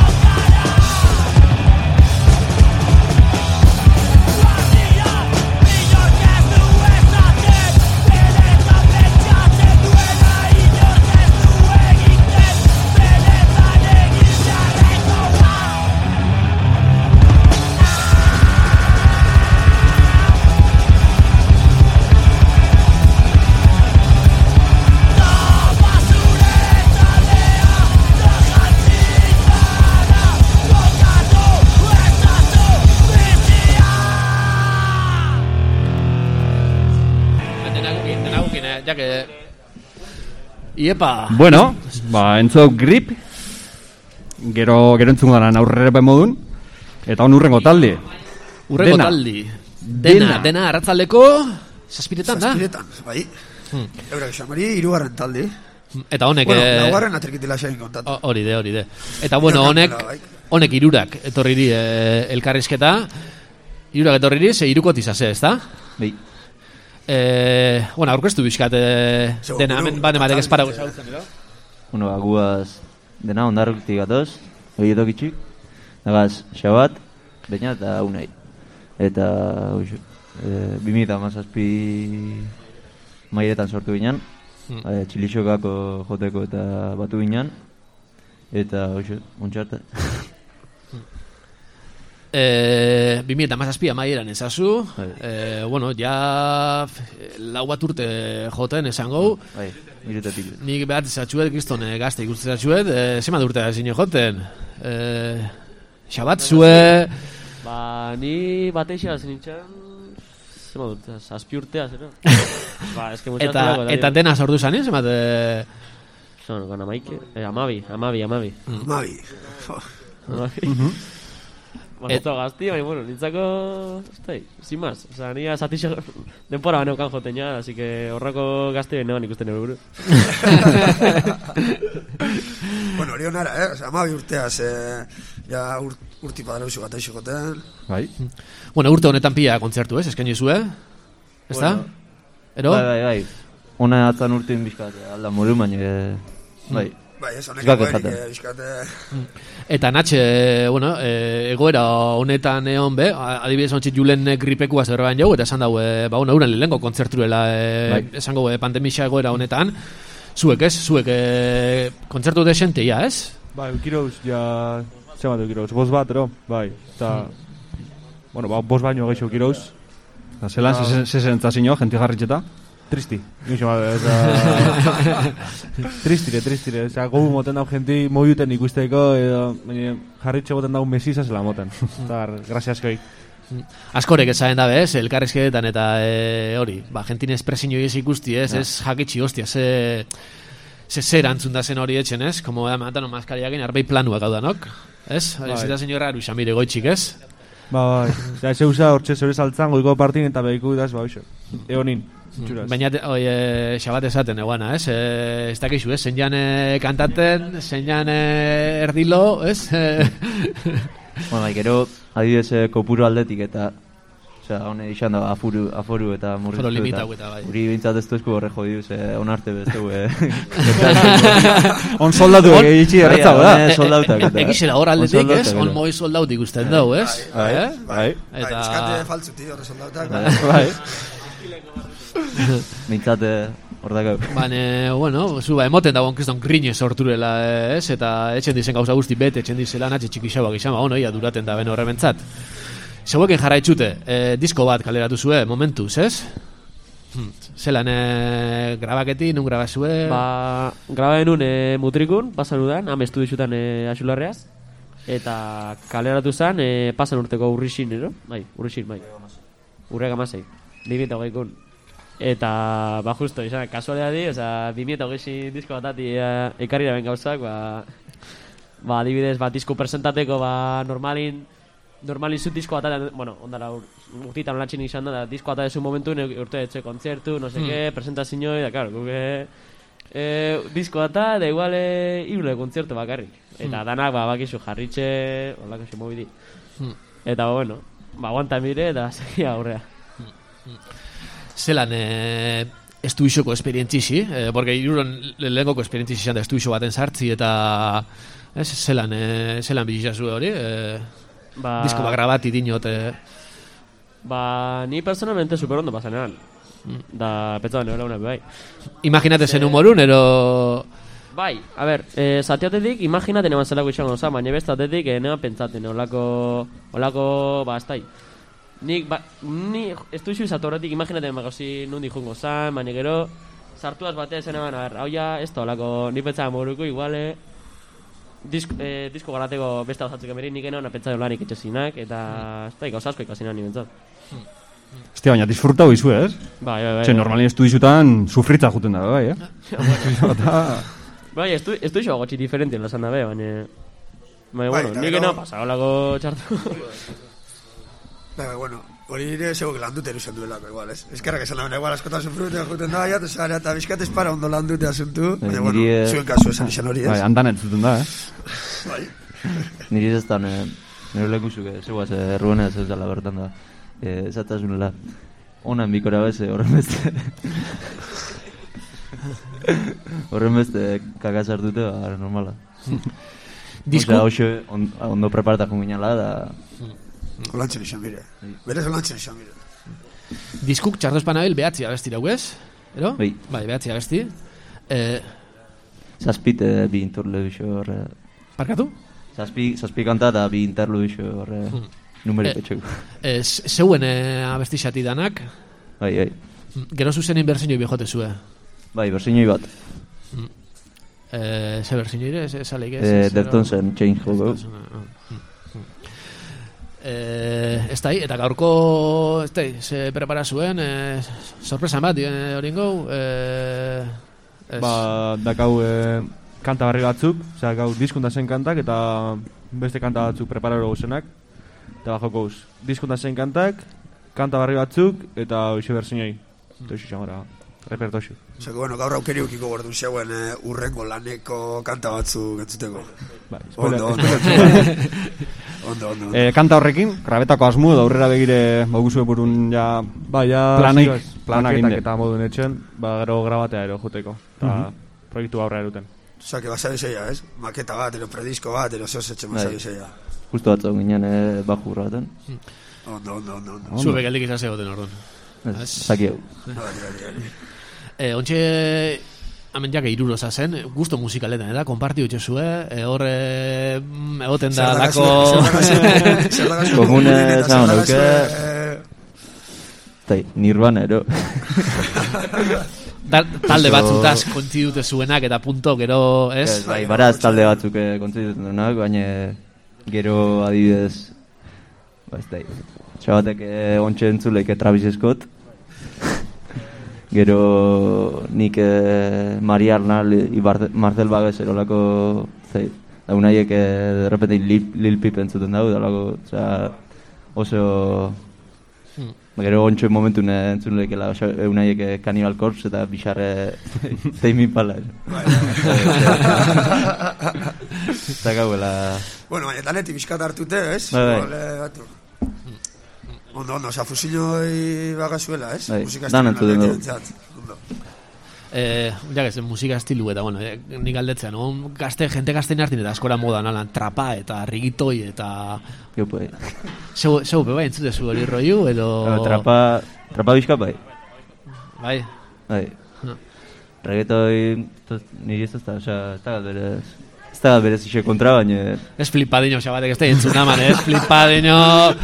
eh, ja que... Iepa! Bueno, ba, entzuk grip, gero, gero entzun garen aurrera modun, eta on urrengo talde. Urrengo Dena. taldi. Dena, dena, arratzaldeko, saspiretan da. Saspiretan, bai. Eurak esan hori, irugarren talde. Eta honek... Bueno, eh, laugarren atrikitila xain kontatu. ho- Hori de, hori de. Eta bueno, honek, honek irurak etorri di eh, elkarrizketa. Irurak etorri di, ze iruko tizase, ez da? Bai. Eh, bueno, aurkeztu bizkat eh, Zego, dena, buru, hemen bane batek talde, esparago eh. ezagutzen, edo? Bueno, ba, guaz dena ondarrutik gatoz, horietok itxik, dagaz xabat, baina eta unai. Eta, oixo, e, bimita mazazpi mairetan sortu ginen, Hmm. e, txilixokako joteko eta batu ginen, eta, oixo, untxarte. Eh, bi mila hamazazpi amaieran ezazu, Bai. eh, bueno, ja f- lau bat urte joten esango, Bai, irutetik. nik behat zatxuet, kriston eh, gazte ikusten zatxuet, eh, zema urte zine joten. Eh, Xabat, zue... Ba, ni bateixea zinitxan, zema dut, zazpi urtea, zero? Ba, eske muchas Eta, eta dena sortu zanin, zema de... Son, con amaike, eh, amabi, amabi, amabi. Mabi. Amabi. Baina gazti, baina, bueno, nintzako, estai, sin más. O sea, ni zatixo denpora baneukan joten ja, así que horrako gazti baina neban ikusten euro. Bueno, hori honara, eh? Osa, amabi urteaz, eh, ja ur, urti padara usu bat aixo goten. Bai. Bueno, urte honetan pia kontzertu, ez? Eskaini zue? Ez da? Bueno. Ero? Bai, bai, bai. Ona atzan urtein bizkat, alda moru, baina, e, bai. Bai, ez honek Bizkat egoerik, esaten. eh, bizkate... Eta natxe, bueno, e, egoera honetan egon be, a- adibidez ontsit julen gripekua zerrean jau, eta esan dau, e, ba, una, uran lehenko kontzertuela, e, Bai. esango, e, pandemia egoera honetan, zuek ez, zuek e, kontzertu desente, ja, ez? Bai, ukiroz, ja... Zema du ukiroz, bost bat, ero, bai, eta... Bueno, ba, bost baino gehiago ukiroz. Eta zelan, Ah. sesentazio, jenti jarritxeta? Tristi, nixo bat, eta... Tristire, tristire, oza, gogu moten dau jenti mobiuten ikusteko, edo, baina jarritxe moten dau mesisa zela moten. Eta, graziaskoik. Askorek ezaen dabe, ez, elkarrizketetan eta e, hori, ba, jentin espresinio ez ikusti, ez, Ja. ez jakitxi, hostia, ze... Ze zer antzun da zen hori etxen, ez? Como da, matan maskariakin arbei planuak hau danok, ez? Bai. Ez eta señora aru xamire goitxik, ez? Ba, bai, oza, ez eusa hortxe zure saltzan goiko partin eta behiku idaz, ba, oixo. Egonin, txuraz. Baina, te- oi, e, xabat esaten eguana, ez? E, ez dakizu, ez? Zein e, kantaten, zein e, erdilo, ez? E, Bueno, bai, gero, adibidez, eh, kopuru aldetik eta... Osea, hone izan da, afuru, aforu eta murriztu. Aforo limitau eta bai. Uri bintzat ez duzko horre jodiu, ze onarte bezeu, eh. On soldatu On- egitxi erretzago da. Bai, soldautak eta. Egizela hor aldetik, On ez? soldautak, On gero. moi soldautik usten dugu, ez? Bai, Eh? bai. Bai, bizkate faltzu, tío, horre soldautak. Bai. Bintzat, eh, hor dakau. Baina, bueno, zu ba, emoten dagoen kriston grine sorturela, eh, ez? Eta etxen dizen gauza guzti bete, etxen dizela natxe txikixauak izan, ba, ono, ia duraten da ben horrementzat. Zeueken jarraitzute, eh, disko bat kaleratu zue, momentuz, ez? Hmm. Zelan, eh, grabaketi, nun grabazue? Ba, graba denun e, mutrikun, pasan udan, ham estudixutan e, axularreaz. Eta kaleratu zen, e, pasan urteko urrixin, ero? Bai, urrixin, bai. Urrega amasei, bimita hogeikun. Eta, ba, justo, izan, kasualea di, oza, bimita hogeixin disko batati e, ekarrira ben gauzak, ba, ba, adibidez, ba, disko presentateko, ba, normalin, normalin zut disko bat, bueno, ondara ur, urtitan latxin izan da, disko bat ezu momentu, ne, urte etxe kontzertu, no sé Hmm. qué, presentazio, da, claro, guke, e, disko bat, da igual, e, ibule kontzertu bakarrik. Eta Hmm. danak, ba, bakizu, jarritxe, olako xe mobidi. Hmm. Eta, ba, bueno, ba, aguanta mire, eta segia aurrea. Zelan, eh, estuixoko esperientzisi, eh, porque iruron lehengoko esperientzisi izan da estuixo baten sartzi, eta, ez, zelan, eh, zelan bizizazu hori, eh, Ba- disko bat grabati dinot, eh, Ba, ni personalmente super ondo pasanean. Da, petza da nebela bai. Imaginate zen humorun, ero... Bai, a ber, eh, zateatetik, imaginate neban zelako izango za, baina bestatetik, eh, neban pentsaten, olako, olako, ba, estai. Nik, ba, ni, ez duizu izatorretik, imaginate magazi nundi jungo zan, baina gero, sartuaz batez zen eban, a ber, hau ja, ez da, olako, ni pentsa moruko, iguale, disko, eh, disko garateko beste hausatzeko emerik, nik enon, pentsa lanik etxezinak, eta, ez da, gauza asko ikasinan ni bentsat. Ostia, baina disfrutau izu, ez? Bai, bai, bai. Txe, normalien estudizutan sufritza juten da, bai, eh? Bai, estu, estu iso gotxi diferentien lasan dabe, baina... Baina, Bai, bueno, eta nik gero- ena pasa, holako txartu. Bai, bai, bueno, hori ere segok lan dute eruzen duelako, igual, ez? Eskerrak esan dagoen, igual, askotan sufrutea juten da, ja, tosara, eta bizkat espara ondo lan dute asuntu, baina, bueno, niri, eh, zuen kasu esan izan hori, ez? Bai, andan entzuten da, eh? Bai. Niri ez dan, eh, nire lehenkusuk, eh, zegoaz, eh, erruenez ez dela bertan da. Eh, Ezatasunela, onan bikora beze, horren beste... Horren beste kakaz hartute, ba, normala. Disku- Osea, hoxe on, ondo preparata junginala, da... Olantzen izan bire. Berez olantzen izan bire. Diskuk txardoz panabil behatzi abesti dago ez? Ero? Bai. Bai, behatzi abesti. Eh, Zazpit eh, bi interludixo horre... Parkatu? Zazpi, zazpi kanta eta bi interludixo horre... Hmm. Numerik Eh, etxeko. eh, zeuen eh, abesti xati danak. Bai, bai. Gero zuzenin berzinoi bihote zue. Bai, berzinoi bat. Eh, ze berzinoi ere, ze saleik ez? Eh, ez, Deftonsen ero- Change Hogo. Deftonsen, ah, mm, mm. Eh, ez da, eta gaurko, ez da, ze prepara zuen, eh, sorpresa bat, eh, hori ingo, eh, ez. Ba, dakau eh, kanta barri batzuk, osea, gau diskunta zen kantak eta beste kanta batzuk prepararo guzenak. Eta bajoko guz, diskunta zen kantak, kanta barri batzuk eta hoxe berzinoi. Eta hoxe xamara, repertoxu. Osea, bueno, gaur aukeri ukiko gordun zeuen eh, urrengo laneko kanta batzuk entzuteko. Bai, Ondo, ondo. Ondo, ondo, ondo. Eh, kanta horrekin, grabetako asmu edo aurrera begire moguzue burun ja... Ba, ja, planik, zioz, planak maketak inde. eta modun etxen, ba, gero grabatea ero juteko. Eta Mhm. proiektu aurra eruten. Osea, que basabi zeia, ez? Maketa bat, ero predisko bat, ero zehoz etxe basabi zeia. Justo batzuk ginen eh, baju grabaten. Ondo, ondo, ondo, ondo. Zube geldik izan zegoten orduan. Ez, zaki hau. Bari, bari, bari. Eh, ontxe, hemen jake iruroza zen, gusto musikaletan, eta konparti utxe zue, e, horre mm, egoten da Zer lako... dakazu- zer dakazu- Komune eta zer zan dakazu, dauke... eh, Tai, Nirvana ero. Da, talde Oso- batzutaz kontzi dute zuenak eta punto, gero, ez? Ez, bai, baraz talde batzuk eh, kontzituten duenak, baina gero adibidez... Ba, ez da, txabatek eh, ontxe entzulek Travis Scott. Gero nik eh, Maria Arnal i Bar- Marcel Bagues erolako... Zei, da unaiek eh, de repente Lil, Lil Peep entzuten dau, da lako, osea, oso... Hmm. Gero ontxe momentu entzun lekela, unaiek eh, Cannibal Corpse eta bixarre Tame Impala. Eta gauela... Bueno, baina danetik bizkat hartute, ez? Bai, bai. Ole, batu. Ondo, ondo, oza, fusiloi bagazuela, ez? Bai, Musika dan estiloan entzuten dugu. alderentzat. Ondo. Eh, ja, ez, musika estilu eta, bueno, eh, nik aldetzean, no? Gazte, jente gaztein hartin eta askora modan, alan, trapa eta rigitoi eta... Jo, pues... Zeu, zeu, bai, entzute zu hori roiu, edo... Claro, trapa... Trapa bizka bai. Bai. Bai. Ah. Reggaetoi... tos- Niri ez da, osea, ez da berez... Ez da berez ixe kontra, baina... Ez flipadino, xabatek, ez da entzun aman, ez flipadino...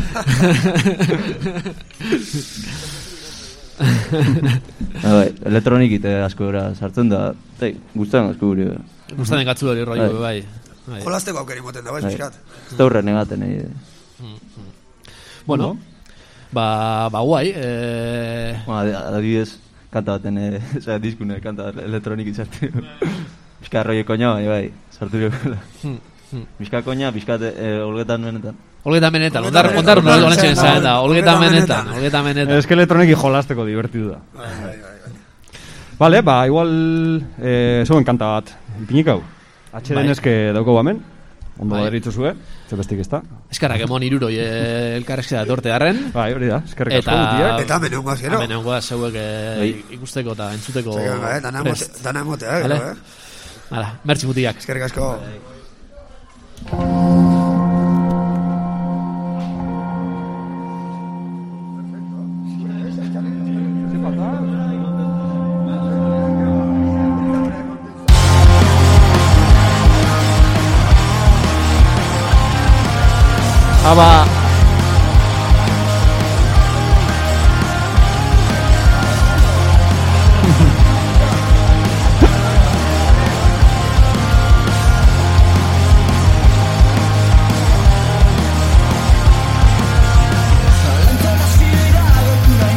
Ah, bai, elektronikite asko gara sartzen da... Tai, guztan asko guri. Gustatzen gatzu hori rollo, bai. bai. Jolasteko aukeri moten da, bai, Bai. bizkat. Ez da horren egaten, nahi. Bueno, ba, ba guai, eh... Bueno, adi- adibidez, kanta baten, eh, osea, diskune, kanta elektronik izartu. Bizka arroi koina, bai, bai, sartu dugu. Hmm, hmm. Bizka koina, bizka eh, olgetan benetan. Olgetan benetan, ondar, ondar ondar honetzen zaren da, olgetan benetan, olgetan benetan. Ez que elektroniki jolasteko divertidu da. Bai, bai, bai. Vale, ba, igual... Eh, zeuen kanta bat, ipinikau. Atxeden Bai. eske dauko bamen. Ondo Bai. baderitzu zue, ze bestik ez da. Eskarrak emon iruroi eh, elkarrezkeda torte harren. Bai, hori da, eskerrik asko Eta... gutiak. Eta hemen egongoaz gero. Hemen egongoaz zeuek eh, Bai. ikusteko eta entzuteko Zega, eh, dana emote- prest. dana emotea, Vale? gero, eh? Hala, mertzi mutiak. Eskerrik asko. Aba... Zalantzak hasi dira lotura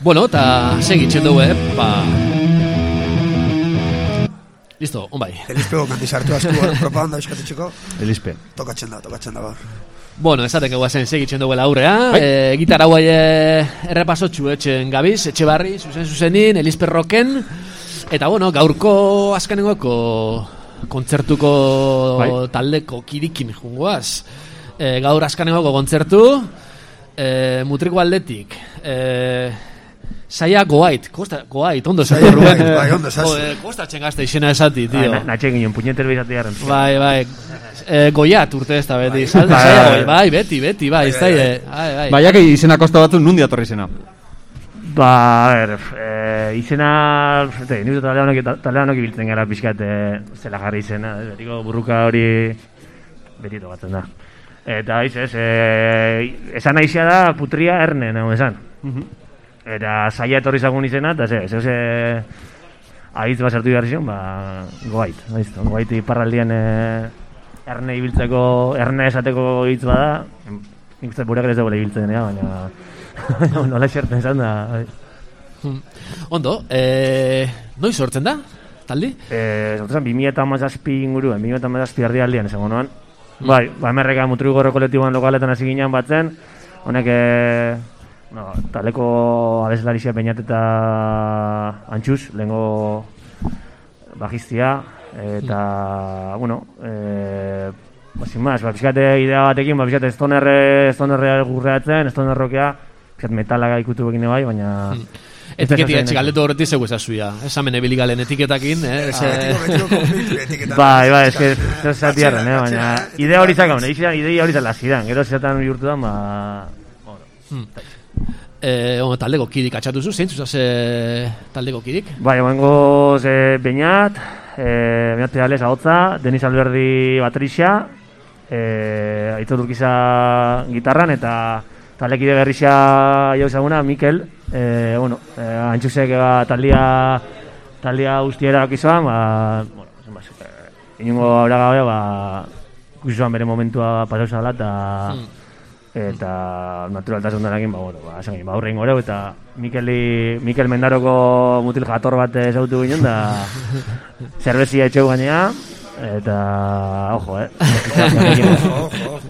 Bueno, eta segitzen dugu, eh? Ba... Listo, on bai. Elizpego kandizartu asko, propaganda euskatetxeko. Elizpe. Tokatzen da, tokatzen da, gaur. Bueno, esatek guazen segitzen dugu aurrea. E, gitarra guai errepasotxu etxen gabiz, etxe barri, zuzen zuzenin, Elizpe roken. Eta bueno, gaurko azkanengoko kontzertuko bai. Taldeko kirikin jungoaz. E, gaur azkanengoko kontzertu, e, mutriko aldetik. E, Saia goait, kosta, goait, ondo esatu, Ruben. Bai, ondo esatu. Kostatzen gazte izena esati, tio. Natxe ginen, puñeter behizatu jarren. Bai, bai. Eh, goiat urte ez da beti, salde, saia goi, bai, beti, beti, bai, ez da, bai, bai. Baiak izena kosta batzu nundi atorri izena? Ba, a ber, eh, izena, ete, nitu taleanok ibiltzen gara pixkat zela jarri izena, betiko burruka hori beti tokatzen da. Eta, iz ez, eh, esan naizia da putria erne, nago esan. Eta saia etorri zagun izena, eta ze, ze, ze, ahitz bat sartu behar izan, ba, goait, aizto, goait iparraldian eh, erne ibiltzeko, erne esateko hitz bada, nik uste burak ez dagoela ibiltzen, ja, baina nola xerten zan da. Hmm. Ondo, eh, noiz sortzen da, taldi? Eh, sortzen bi mila hamazazpi inguruen, bi mila hamazazpi ardi aldian esango noan. Hmm. Bai, ba, emerreka Mutrigorro kolektiboan lokaletan hasi ginean batzen, honek, eh, no, taleko abeslarizia peinat eta antxuz, lehengo bajistia, eta, mm. bueno, e, bazin maz, ba, pixkate idea batekin, ba, pixkate estonerre, estonerre gurreatzen, estonerrokea, pixkat metalaga ikutu bekin bai, baina... Mm. Etiketia txigaldetu horretik zeu ezazuia, esamen ebiligalen etiketakin, eh? Bai, bai, ez que ez zatiarren, eh, baina idea hori zakaun, idea hori zela zidan, gero zertan bihurtu da, ba... Eh, on, taldeko kidik atxatuzu, zein zuzaz eh, taldeko kidik? Bai, oengoz eh, Beñat, eh, Beñat Pedales ahotza, Denis Alberdi baterixia, eh, Aitor Urkiza gitarran, eta taldekide berrixia jau zaguna, Mikel, eh, bueno, eh, antxusek eba taldia, taldia guztiera okizoan, ba, bueno, zenbaz, eh, inungo aurra gabe, ba, kusuan bere momentua pasauzala, eta... Hmm. Eta naturaltasun denakin, ba, bueno, ba, esan ba, aurrein goreu, eta Mikeli, Mikel Mendaroko mutil jator bat ezagutu ginen, da zerbezia etxeu gainea, eta, ojo, eh? Ojo, ojo.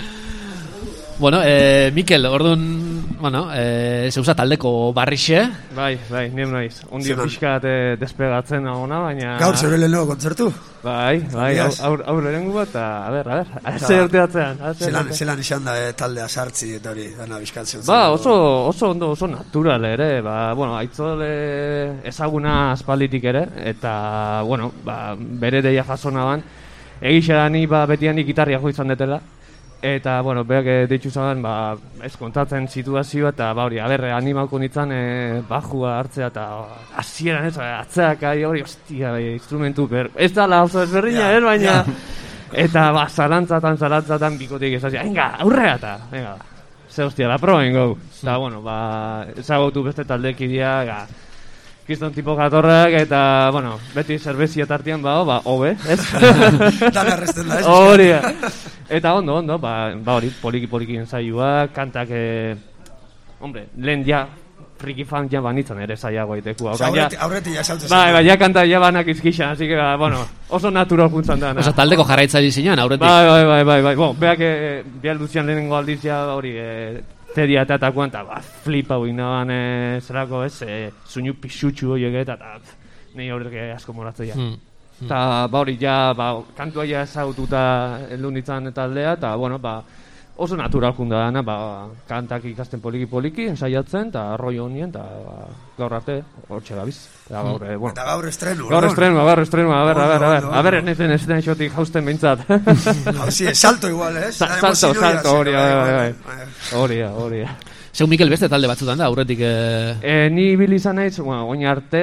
Bueno, eh, Mikel, orduan, bueno, eh, zeusa taldeko barrixe. Bai, bai, niem naiz. Ondio pixkat eh, despegatzen agona, baina... Gaur zure lehenoko kontzertu? Bai, bai, aur, aur erengu bat, eta, a ber, a ber, zer urteatzean. Zelan, zelan izan da eh, taldea sartzi eta hori, dana bizkatzen. Ba, oso, oso ondo, oso natural ere, ba, bueno, aitzole ezaguna aspalditik ere, eta, bueno, ba, bere deia jasona ban, egisa da ni, ba, betian gitarria jo izan detela. Eta, bueno, beak deitzu zagan, ba, ez kontatzen situazioa, eta, ba, hori, aberre, animauko nintzen, e, bajua hartzea, eta hasieran ez, atzeak, ai, hori, ostia, e, instrumentu, ber, ez da la oso ezberdina, ez, baina, eta, ba, zalantzatan, zalantzatan, bikotik ez, venga, aurrea, eta, venga, ze, ostia, la proba ingo, eta, bueno, ba, ezagutu beste taldekidea, ga, kriston tipo gatorrak, eta, bueno, beti zerbezia tartian, ba, ba, hobe, ez? Dana erresten da, ez? Hori, eta ondo, ondo, ba, ba hori, poliki-poliki ensaiua, kantak, eh, hombre, lehen ja, friki fan ja banitzen ere zaiago aiteku. Aurretik ja saltzen. Bai, bai, ja kanta ja banak izkixan, así que, ba, bueno, oso natural juntzan da. Oso taldeko jarraitzaile zinean, aurretik. Bai, bai, bai, bai, bai, bon, beak, eh, bial duzian lehenengo aldiz ja, hori, eh, tedia eta atakuan, eta, ba, flipa huin daban, eh, zerako, ez, eh, suinu pixutxu horiek eta, eta, nahi horrek asko moratzen ja. Hmm. Eta, ba hori, ja, ba, kantua ja ezagututa heldu nintzen taldea, eta, bueno, ba, oso natural junda dana, ba, kantak ikasten poliki-poliki, ensaiatzen, eta arroi honien, eta, ba, gaur arte, hortxe gabiz. Eta gaur, eh, bueno. Eta gaur estrenu, Gaur estrenu, gaur estrenu, a ber, a ber, a ber, a ber, ez nezen ez den xotik jausten behintzat. Hauzi, salto igual, eh? Salto, salto, hori, hori, hori, hori. Zeu Mikel beste talde batzutan da, aurretik... Eh... E, ni bil izan nahiz, bueno, oin arte,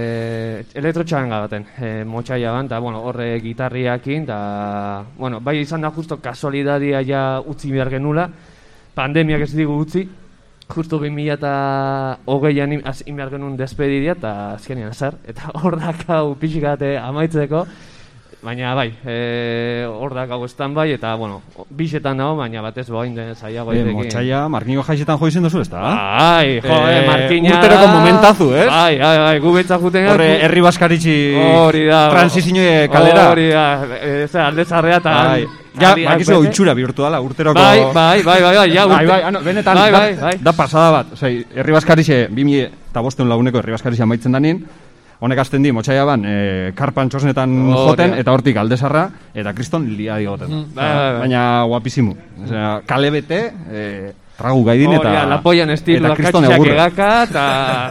e, elektrotxanga baten, e, motxaia ban, eta, bueno, horre gitarriakin, eta, bueno, bai izan da justo kasualidadia ja utzi behar genula, pandemiak ez digu utzi, justo bi mila eta hogeian in behar genuen despedidia, eta azkenean azar, eta horrak hau pixikate amaitzeko, baina bai, e, hor da gau estan bai, eta, bueno, bixetan nago, baina batez boain den zaiago E, motxaia, Markingo jaixetan jo izen duzu, ez da? Ai, jo, e, Markina... Urteroko momentazu, ez? Bai, bai, bai, gu betza juten... Horre, herri baskaritxi... Hori da... Transizioe kalera. Hori da, ez da, alde zarrea eta... Bai. Ja, bakizu itxura bihurtu dala, urteroko... Bai, bai, bai, bai, bai, ja, bai, bai, ano, benetan, bai, da, bai, bai. da pasada bat, osea, herri baskarixe, bimi eta bosteun laguneko herri baskarixe amaitzen danien, honek azten di, motxaia ban, e, karpan txosnetan Oh, joten, ja. eta hortik aldezarra, eta kriston lia digoten. Mm, bai, bai, bai. Baina guapizimu. Osea, kale bete, e, tragu gaidin, eta... Hori, la poian estilo, eta kriston katxak egurre. egaka, eta...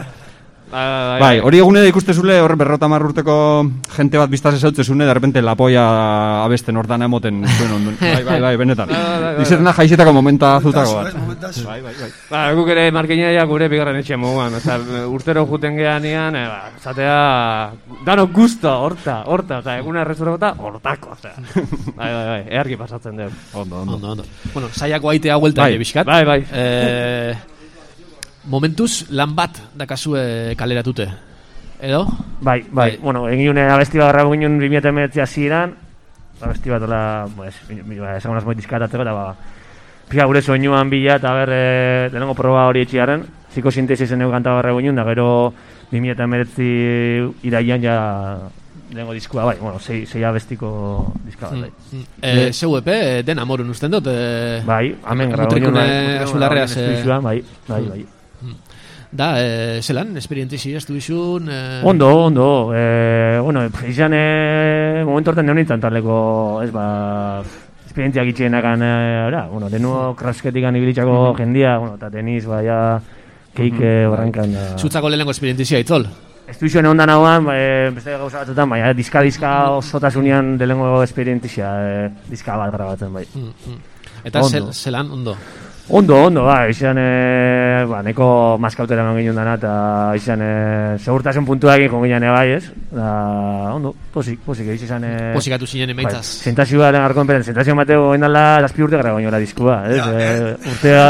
Bai, hori egunera ikustezule, hor berrota marrurteko jente bat biztaz ezautzezune, de repente la polla abesten hor dana emoten zuen ondun. Bai, bai, bai, benetan. Dizetena jaizetako momenta azutako bat. Bai, bai, bai. Ba, guk ere markinaia gure bigarren etxe moguan, oza, urtero juten geanean, e, ba, zatea, dano gusto, horta, horta, oza, eguna errezurota, hortako, oza. Bai, bai, bai, earki pasatzen dut. Ondo, ondo. ondo, ondo. Bueno, saiako aitea huelta ere bizkat. Bai, bai. Eh, momentuz, lan bat dakazue kaleratute. Edo? Bai, bai, bai. Bueno, egin une abesti bat garrabu ginen bi mila hemeretzi hasieran, abesti bat ola, pues, esan honaz moit dizkatatzeko, eta ba, pika gure soinuan bila, eta ber, e, lehenengo proba hori etxiaren, psikosintesi zen kanta garrabu ginen, da gero bi mila hemeretzi iraian ja lehenengo diskua, bai, bueno, sei, sei abestiko diska bat, bai. Mm, mm. E, Zeu epe, den amorun usten dut? E, bai, amen garrabu ginen, bai, azularreaz, bai, bai, bai. Da, e, zelan, esperientzi ez du izun? E... Ondo, ondo, e, bueno, izan e, momentu horten deun nintzen taleko, ez ba, esperientziak itxienakan, e, ora, bueno, denuo krasketikan ibilitzako jendia, bueno, eta teniz, ba, ja, keike horrenkan. Zutzako lehenengo esperientzia itzol? Ez du izuen ondan hauan, e, beste gauza batzutan, bai, diska-diska osotasunean delengo esperientzia, e, diska bat grabatzen, bai. Mm, mm. Eta zel, zelan, ondo? Ondo, ondo, ba, izan, e, ba, neko maskautera eman ginen dana, eta izan, e, segurtasun puntuak ikon ginen bai, ez? Da, ondo, posik, posik, eiz izan, e... Posikatu zinen emaitzaz. Bai, sentazioa den arkoen peren, sentazioa mateo oindala zazpi urte gara baino la diskua, ez? Ja, e, urtea...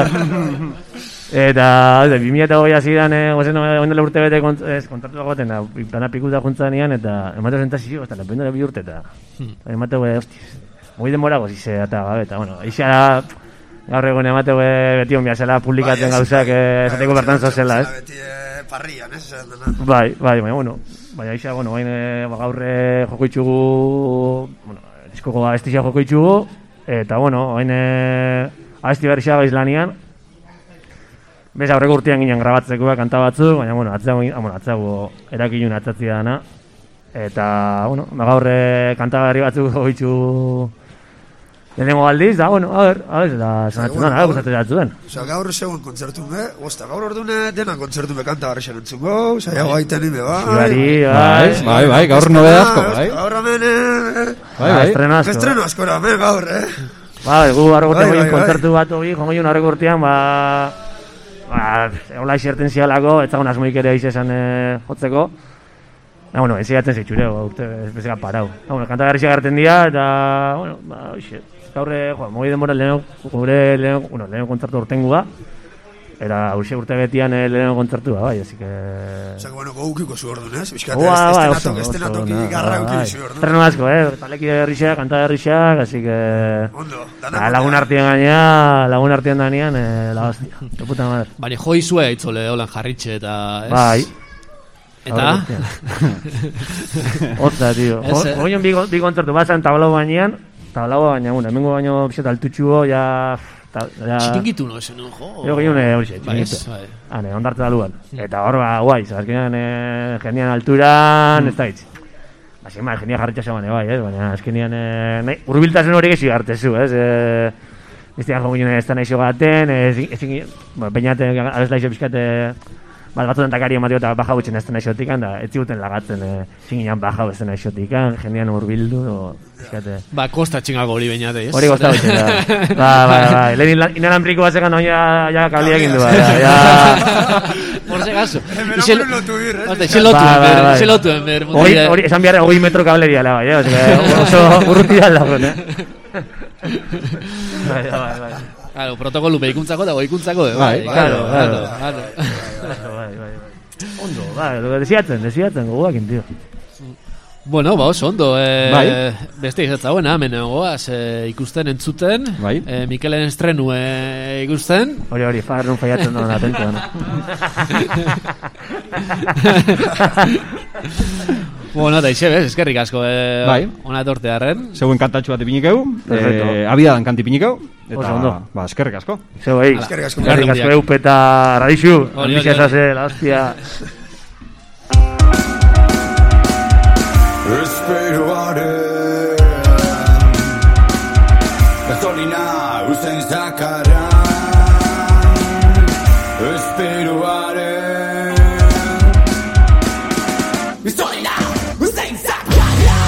Eta, ez, bi mila eta hogei azidan, e, gozen, oindala urte bete kont, ez, kontratu dago baten, dana pikuta juntzan nian, eta emateo sentazio, eta lependara bi urte, eta hmm. emateo, e, hostiz, moi denbora gozize, eta gabe, eta, bueno, eixa... Gaur egun emateu beti onbia zela publikatzen bai, gauzak esateko bai, bertan zozela, ez? Beti e, parrian, ez? Bai, bai, baina, bueno, baina isa, bueno, baina ba, gaur joko itxugu, bueno, diskoko abestizia joko itxugu, eta, bueno, baina abesti berri xaga izlanian, bez aurreko urtean ginen grabatzeko kanta batzuk, baina, bueno, atzago, bueno, atzago erakilun atzatzia dana, eta, bueno, ba, gaur kanta berri batzuk joko itxugu, lehenengo aldiz, da, bueno, a ver, a ver, da, sanatzen dana, gustatzen datu den. Osa, gaur zegoen kontzertun, eh? Osta, gaur ordune dena kontzertun bekanta barri xan entzungo, osa, jago aiten ime, bai. Zibari, bai. Bai, bai, gaur nobeda asko, bai. Gaur amen, eh? Bai, bai. Estreno asko. Estreno asko, amen, gaur, eh? Bai, gu arrogote goien kontzertu bat hori, jongo joan arreko urtean, ba... Ba, hola iserten zialako, etzagon asmoik ere izesan jotzeko. Na, bueno, enziatzen zeitxure, urte, ez bezala parau. Na, bueno, kanta garri xagarten dira, eta, bueno, ba, oixe. Gaurre, joa, mogi denbora lehenengo, gure lehenengo, bueno, lehenengo kontzertu urtengu da. Era, urxe urte betian lehenengo kontzertu da, bai, así que... Osa, bueno, gogukiko zu orduan, ez? Bizkate, estenatok, estenatok garra ukili zu orduan. Terreno asko, eh? Taleki herrixak, kanta herrixak, así que... Ondo, dana. Lagun artean gainea, lagun artean danean, la hostia. De puta madre. Baina, joi zue itzole holan jarritxe eta, ez? Bai. Eta? Otza, tío. Goion bi kontzertu bat zan tablau bainean, tablau baina, bueno, hemengo baino bizet altutxugo, ja... Txitingitu no, esen, jo? Ego gehiun hori xe, txitingitu. Hane, ondarte da luan. Eta hor, ba, guai, azkenean genian alturan, ez da hitz. Baina, ma, genian jarritxa zegoen, bai, ez? Baina, azkenean, nahi, urbiltasun hori gezi hartezu, ez? Iztean jo gehiun ez da nahi xogaten, ezin, bainaten, abezla iso bizkate... Bat batzutan takari ematio eta baja gutxen ez dena isotikan, da ez ziguten lagatzen zinginan baja ez dena isotikan, jendean urbildu, izkate... Ba, kosta txingago hori bainate, ez? Hori kosta gutxen, da. Ba, ba, ba, lehen inalambriko batzekan, no, ja kabliak indu, ba, ja... Por se gaso. Ese lotu bir, eh? Ese lotu, ese lotu, enber. Hori, esan biharra, hogei metro kable diala, bai, eh? Oso urruti da lagun, eh? Bai, bai, bai. Claro, protokolu behikuntzako eta goikuntzako, eh? Bai, claro, claro. Claro, bai, bai. Ondo, bai, lo que desiatzen, desiatzen, gogoakin, tío. Bueno, ba, oso ondo, e, Bai. beste izatzagoen, hemen egoaz, e, ikusten entzuten, bai. e, Mikelen estrenu e, ikusten. Hori, hori, farrun faiatzen da, atentzio, no? Bueno, eta ixe, bez, eskerrik asko, e, Bai. ona etorte harren. Zeuen kantatxu bat ipinikeu, Perfecto. eh, abidadan kanti ipinikeu, eta, Oso ondo. ba, eskerrik asko. Zeu, ei, Eskerrik asko. eskerrik asko eupeta radixu, Hori, hori, handixia hori. zase, la hostia. Esperoaren gasolina usten zakaran Esperoaren gasolina usten zakaran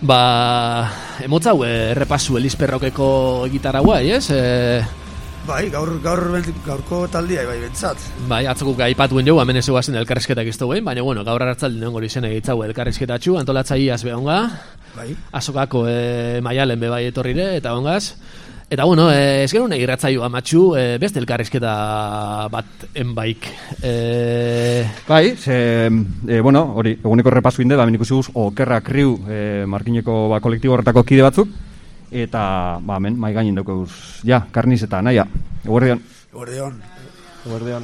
Ba, emotzau, eh, errepasu Elizperrokeko egitaragua, ez? Eh, Bai, gaur, gaur, gaurko taldia, bai, bentsat. Bai, atzoko aipatuen jo, hemen ez eguazen elkarrizketak iztu guen, baina, bueno, gaur arratzaldi nengo izan egitzau elkarrizketatxu, antolatzaiaz behonga, bai. Azokako e, maialen bebai etorrire, eta ongaz. Eta, bueno, e, ez gero nahi irratzaio amatxu, e, beste elkarrizketa bat enbaik. E... Bai, ze, e, bueno, hori, eguneko repasu inde, da ben ikusi guz, Okerra Kriu, e, Markineko ba, kolektibo horretako kide batzuk, eta, ba, men, mai gainin dugu guz, ja, karniz eta naia, eguerdion. Eguerdion. Eguerdion.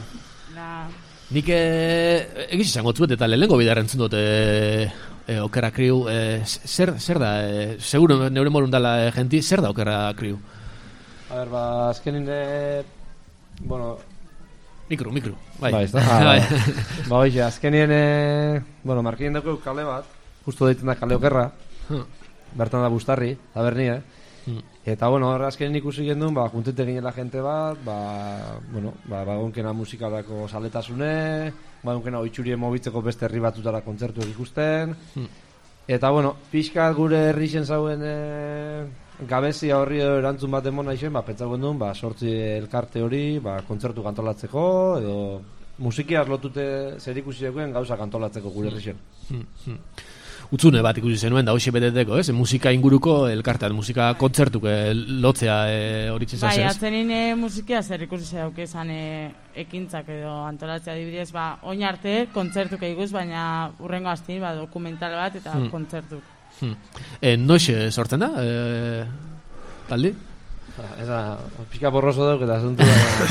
Nik e, egiz izango zuet eta lehenengo bidarren zundot e, e, Okerra Kriu, e, zer, zer da, e, seguro neure morun dala e, genti, zer da Okerra Kriu? A ber, ba, azkenin, e, bueno... Mikro, mikro, bai. Bai, ez da? Ah, bai. Ba, oixe, azkenien, e, bueno, markinen dugu kale bat, justo deitzen da kale Okerra, huh. bertan da Bustarri, taberni, eh? Hmm. Eta, bueno, horre azkenin ikusi gendun, ba, juntete ginela gente bat, ba, bueno, ba, bagonkena musikalako saletasune, bagonkena oitxurien mobitzeko beste herri batutara kontzertuak ikusten, hmm. eta, bueno, pixka gure herrixen zauen e, gabezia horri erantzun bat emon naixen, ba, pentsako duen, ba, sortzi elkarte hori, ba, kontzertu kantolatzeko, edo musikiaz lotute zer ikusi eguen gauza kantolatzeko gure herrixen. Hmm. Hmm. Utzune bat ikusi zenuen da hoxe beteteko, ez? Musika inguruko elkartean, musika kontzertuk lotzea horitzen bai, zazen, ez? Bai, atzenin e, musikia zer ikusi zeuke esan e, ekintzak edo antolatzea dibidez, ba, oin arte kontzertuk eguz, baina urrengo hastin, ba, dokumental bat eta hmm. kontzertuk. Hmm. E, Noixe sortzen da, e, taldi? Ez da, pixka borroso duk eta asuntu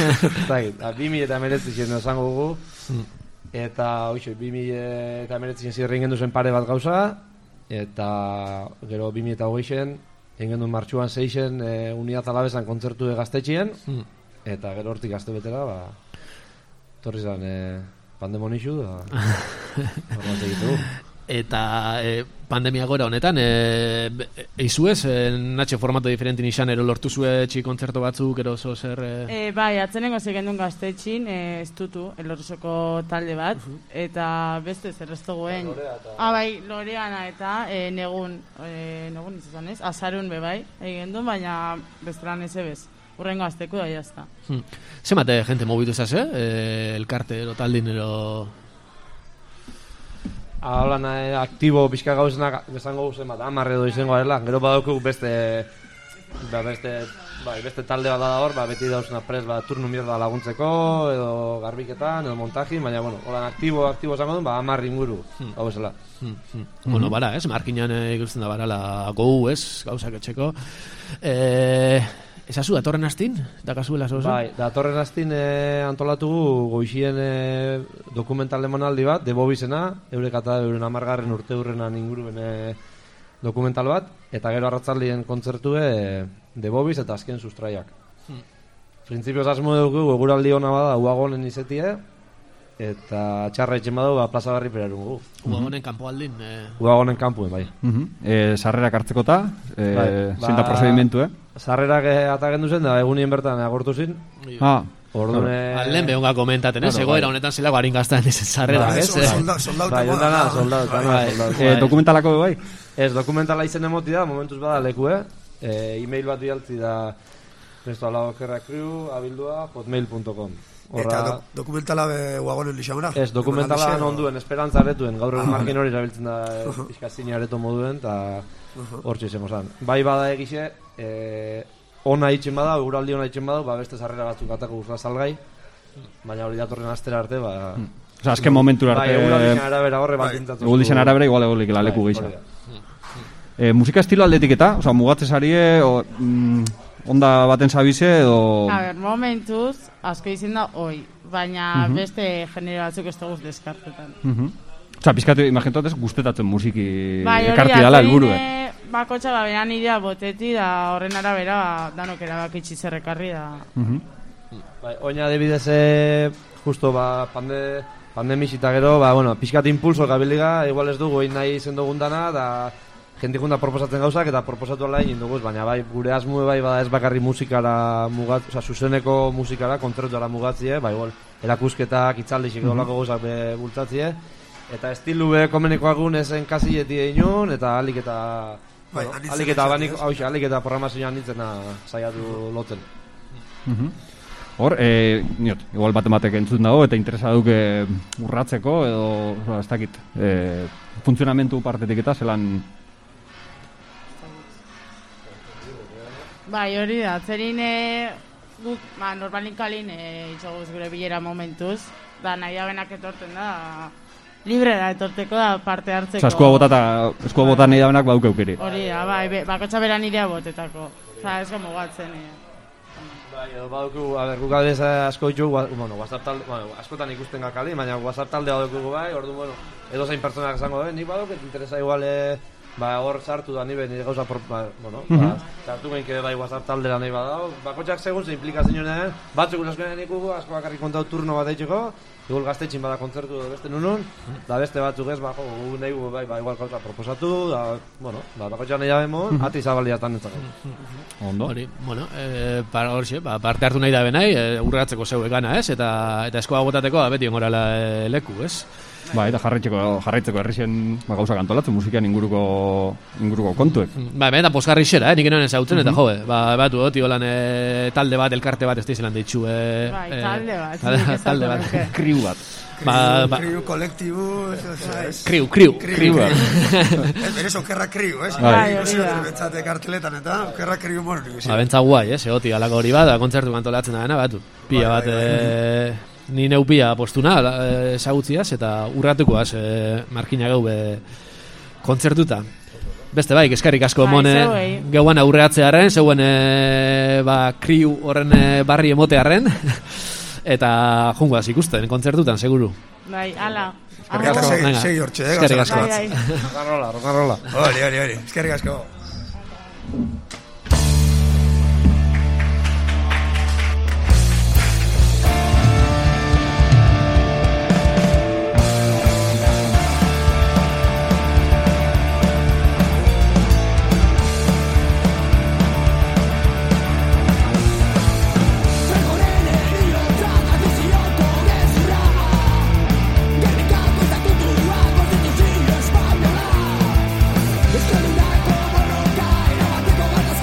da, bi mila eta meretzi zen esango gugu, hmm. eta hoxe, bi mila eta meretzi zen zirren gendu zen pare bat gauza, eta gero bi mila eta hogei zen, egin gendu martxuan zeixen e, Unidad Alabesan kontzertu gaztetxien, hmm. eta gero hortik gazte betera, ba, torri zen e, pandemonixu, da, hormat egitu. Eta e, pandemia gora honetan, e, eizu ez, e, natxe formato diferentin izan, ero lortu zue txik kontzerto batzuk, ero oso zer... E... E, bai, atzenengo zegendun gaztetxin, e, ez dutu, elorzoko talde bat, uh -huh. eta beste zer ez dugu-en... Ah, bai, Loreana eta e, negun, e, negun izan ez, azarun be bai, egendun, baina besteran ez ebez. Urrengo azteko da, jazta. Hmm. Zemate gente mobitu zaz, eh? Elkarte, ero taldin, ero... Hablan eh, aktibo pixka gauzenak bezango guzen bat, amarre edo izango garela. Gero badauku beste, ba, beste, bai, beste talde bat da hor, ba, beti dauzena pres ba, turnu mierda laguntzeko, edo garbiketan, edo montajin, baina, bueno, holan aktibo, aktibo zango duen, ba, amarri inguru, hmm. hau bezala. Hmm. Hmm. Bueno, bara, ez, markinan ikusten da barala gou, ez, gauzak etxeko. Eh... Ezazu, datorren astin? Dakazuela zozo? Bai, datorren astin e, antolatugu goixien e, dokumental emanaldi bat, de Bobizena, eurek eta euren amargarren urte hurrenan inguruen e, dokumental bat, eta gero arratzaldien kontzertue e, de Bobiz eta azken sustraiak. Hmm. Printzipioz asmo dugu, eguraldi hona bada, uagonen izetie, eta txarra etxen badu, ba, plaza barri perarungu. Uagonen kanpo aldin? Eh... Uagonen kanpuen, bai. Uh -huh. e, sarrerak hartzekota, e, bai, zinta ba, prozedimentu, eh? Sarrerak atagendu zen, da egunien bertan agortu zin. Ah, Ordune... Lehen behonga komentaten, ez? Egoera honetan zelako harin gaztan ez sarrerak, ez? Bai, ondana, soldau. Dokumentalako bai? Ez, dokumentala izen emoti da, momentuz bada leku, eh? E-mail bat bialtzi da presto ala okerra kriu, abildua, hotmail punto com. Eta do, dokumentala be uagonen lixamera? Ez, dokumentala onduen, esperantza aretuen, gaur egun markin hori erabiltzen da izkazini areto moduen, eta hor txizemo zan. Bai bada egixe, e, ona itxen bada, euraldi ona itxen bada, ba beste sarrera batzuk atako guzla salgai, baina hori datorren astera arte, ba... Osa, azken momentura arte... Bai, euraldixen arabera horre bat intzatu. Euraldixen arabera igual egolik laleku geisha. E, musika estilo aldetik eta, osa, mugatze sarie, o, mm, onda baten zabize, edo... A ber, momentuz, asko izin da, oi, baina uh -huh. beste genero batzuk ez dugu deskartetan. Uh -huh. Osa, pizkatu, imaginatuz, guztetatzen musiki bai, ekarti dala, elburu, eh? Bai, bakotxa, ba, behan idea boteti, da horren arabera, ba, danok erabakitsi zerrekarri, da... Uh -huh. Bai, oina adibidez, eh, justo, ba, pande... Pandemix eta gero, ba, bueno, pizkat impulso gabiliga, igual ez dugu, egin nahi izen dugun dana, da... Jentik da proposatzen gauzak eta proposatu ala egin duguz, baina bai, gure asmu bai bada ez bakarri musikara mugat, oza, zuzeneko musikara, kontzertuara mugatzie, bai, igual, erakusketak, itzaldixik mm-hmm. dolako gauzak bultzatzie, eta estilu be komeneko agun ezen kasilleti egin, eta alik eta Bai, bueno, anitzen alik eta etxetik, banik, ez? hauxe, alik eta programazioan nintzena saiatu lotzen. Mhm. Hor, e, niot, igual bat ematek entzun dago eta interesa duke urratzeko edo, oza, ez dakit, e, funtzionamentu partetik eta zelan... Bai, hori da, zerin e, guk, ba, normalin kalin e, itxoguz gure bilera momentuz, da nahi benak etorten da, libre da etorteko da parte hartzeko. Oza, eskua botata, eskua bota nahi da benak baduke aukeri. Hori da, bai, be, bakotxa bera nirea botetako. Oza, ez gomu gatzen. E. Bai, edo badugu, a ber, guk adez asko ditu, bueno, WhatsApp talde, bueno, askotan ikusten gakali, baina WhatsApp taldea badugu bai, orduan, bueno, edo zein pertsonak esango, eh, nik baduk, interesa igual, eh, ba, hor sartu da nibe, nire gauza, por, ba, bueno, Mhm. ba, sartu gein que bai WhatsApp taldera nahi badao, bakotxak segun ze implikazio nien, batzuk askoen ikugu, asko bakarrik kontau turno bat eitxeko, igual gaztetxin bada kontzertu edo beste nunun, da beste batzuk ez, ba, jo, gu nahi gu, bai, ba, igual gauza proposatu, da, bueno, ba, bakotxak nahi jabemon, ati zabaliatan entzako. Ondo. Hori, bueno, eh, para horxe, ba, parte hartu nahi da benai, e, urratzeko zeu egana, ez? Eta eta eskoa botateko ba, beti ongorala e, leku, ez? Ba, eta jarraitzeko, jarraitzeko herrixen ba, gauzak antolatzen, musikan inguruko, inguruko kontuek. Ba, benetan posgarri xera, eh? Nik enoen ezautzen, eta jo, ba, batu doti holan e, talde bat, elkarte bat, ez dizelan ditxu, e, Bai, e, talde bat, talde, nik ez talde dut bat, nuke. Kriu bat. Ba, ba, Kriu, kolektibu... Kriu, kriu, kriu. Berez okerra kriu, ez? Bai, hori da. Bentsate karteletan eta okerra kriu moru nik. Ba, bentsa guai, ez? Egoti, alako hori bat, kontzertu antolatzen da dena, batu. Pia bat, e, ni neu pia postuna, e, esagutziaz, eta urratukoaz, e, markina gau be, kontzertuta. Beste bai, eskerrik asko Bai, mone, zeuei. geuan aurreatzearen, zeuen e, ba, kriu horren e, barri emotearen, eta jungoaz ikusten, kontzertutan, seguru. Bai, ala. Eskerrik asko. Segi, segi hortxe, eh? Eskerrik asko. Bai, bai. Rock'n'rolla, rock'n'rolla. Hori, hori, hori. Eskerrik asko. Euskal Herriko borroka erabateko gataz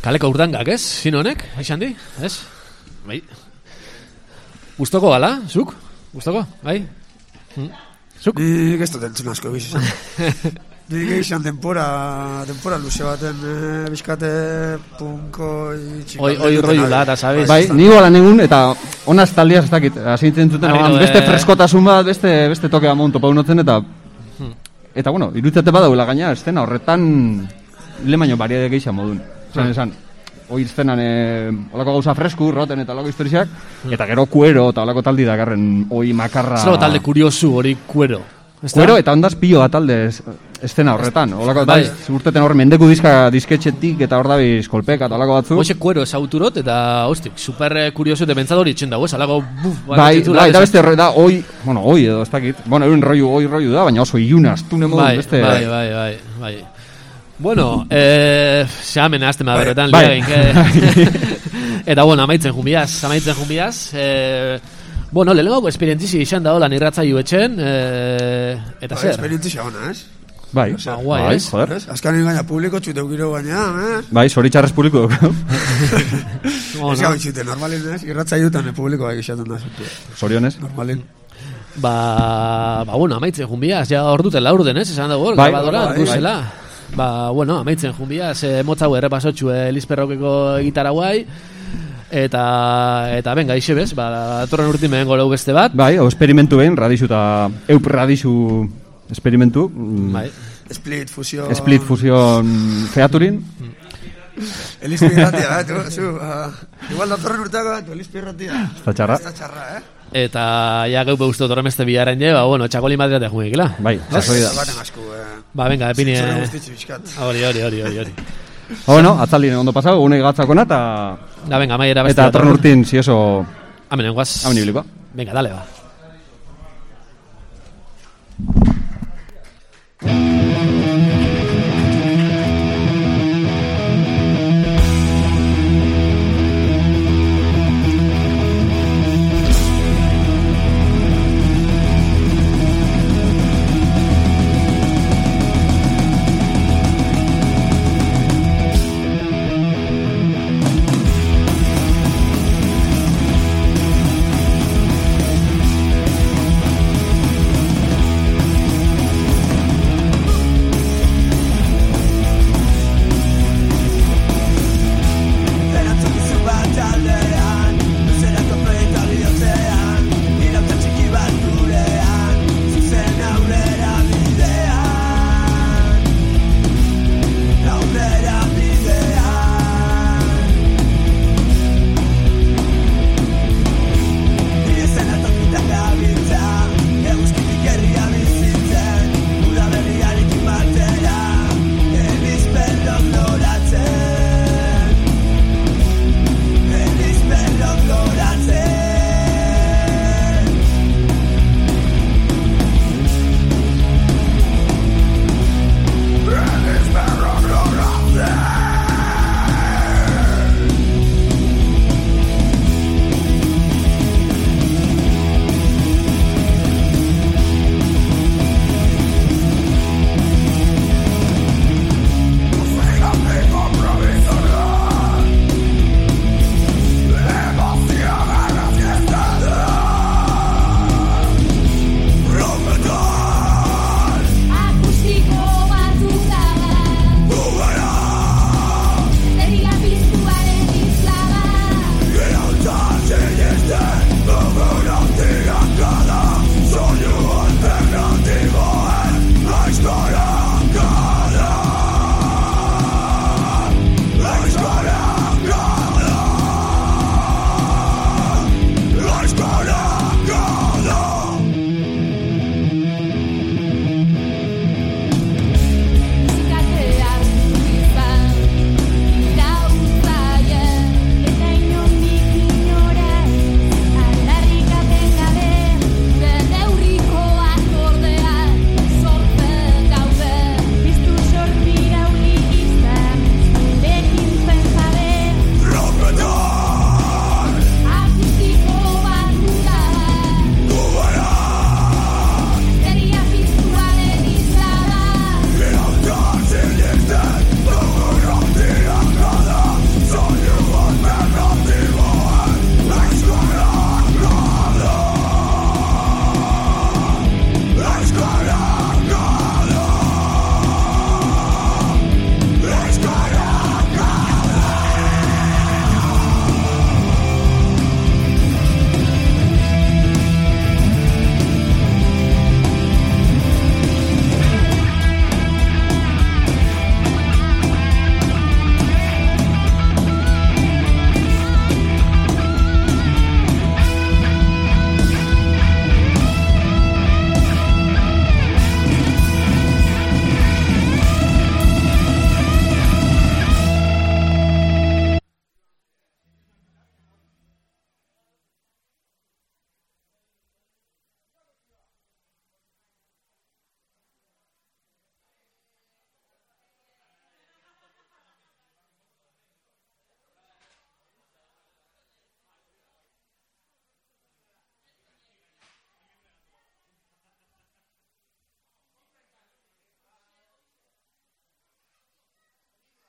Kaleko urdangak, ez? Zin honek, eixan di, ez? Bai. Gustoko gala, zuk? Gustoko, bai? Hm? Zuk? Nik ez dut entzun asko egiz izan. Nik egizan denpora, denpora luze baten eh, bizkate punko itxik. Oi, oi roiula, eta sabes. Bai, ni gola negun, eta ona estaldiaz ez dakit, asintzen zuten, Arrino, beste eh. freskotasun bat, beste, beste tokea monto paunotzen, eta Hmm. eta bueno, irutzete badaula gaina, estena horretan lemaino bariade geixan modun. Esan, Hmm. esan, hoi estenan e, olako gauza fresku, roten eta olako historiak, eta gero kuero eta olako taldi dakarren hoi makarra... Zer talde kuriosu hori kuero. Kuero eta ondaz pilo bat talde es- estena horretan. Olako Bai. bai. urteten hor mendeku diska disketxetik eta hor dabiz kolpeka eta olako batzu. Hoxe kuero esauturot eta, hostik, super eh, kurioso eta bentzat hori itxen dago, ez, alago, buf, Bai, bai, da beste horre da, oi, bueno, oi edo, ez dakit. Bueno, euren rollu, oi rollu da, baina oso ilunaz, tune modun, Bai, beste... bai, bai, bai, bai. Bueno, eh, xamen azten ma berretan, Bai. liagin, que... Eta, bueno, amaitzen jumbiaz, amaitzen jumbiaz, eh, bueno, lehenengoko esperientzizi izan da hola nirratzaio etxen, eh, eta Bai, zer? esperientzia ona, ez? Bai, Ba, guai, bai, ez? joder. Ez? Azkanen gaina publiko txuteu giro gaina, eh? Bai, zoritxarrez publiko dugu. Oh, Ez no. gau txute, normalin, ez? Irratzaiutan publikoak izaten da zute. Zorionez. Normalin. Ba, ba, bueno, amaitzen jumbiaz, ja hor duten laur den, ez? Esan dago, Bai, grabadora, bai, duzela. Ba, bueno, amaitzen jumbiaz, eh, motzau errepasotxu eh, Lisperrokeko gitarra guai, eta, eta benga, ixe bez, ba, atorren urtin mehen golau beste bat. Bai, hau esperimentu behin, radizu eta eup radizu esperimentu. mm, Bai. Split, fusio... Split fusion featurin. Elizpi irratia, eh, tu, zu, uh, igual datorren urteako, tu, Elizpi irratia. Ez da txarra. Ez da txarra, eh? Eta ja geupe uste dut horremeste biaren je, ba, bueno, txakoli madreate jungikela. Bai, sasoi da. Baten asku, eh. Ba, venga, epini... Zure eh, guztitzu bizkat. Hori, hori, hori, hori, hori. Ba, bueno, atzaldien ondo pasau, gune gatzakona, eta... Da, venga, maiera beste Eta bat. atorren urtin, si eso... Amen, enguaz. Amen ibilikoa. Venga, dale, ba.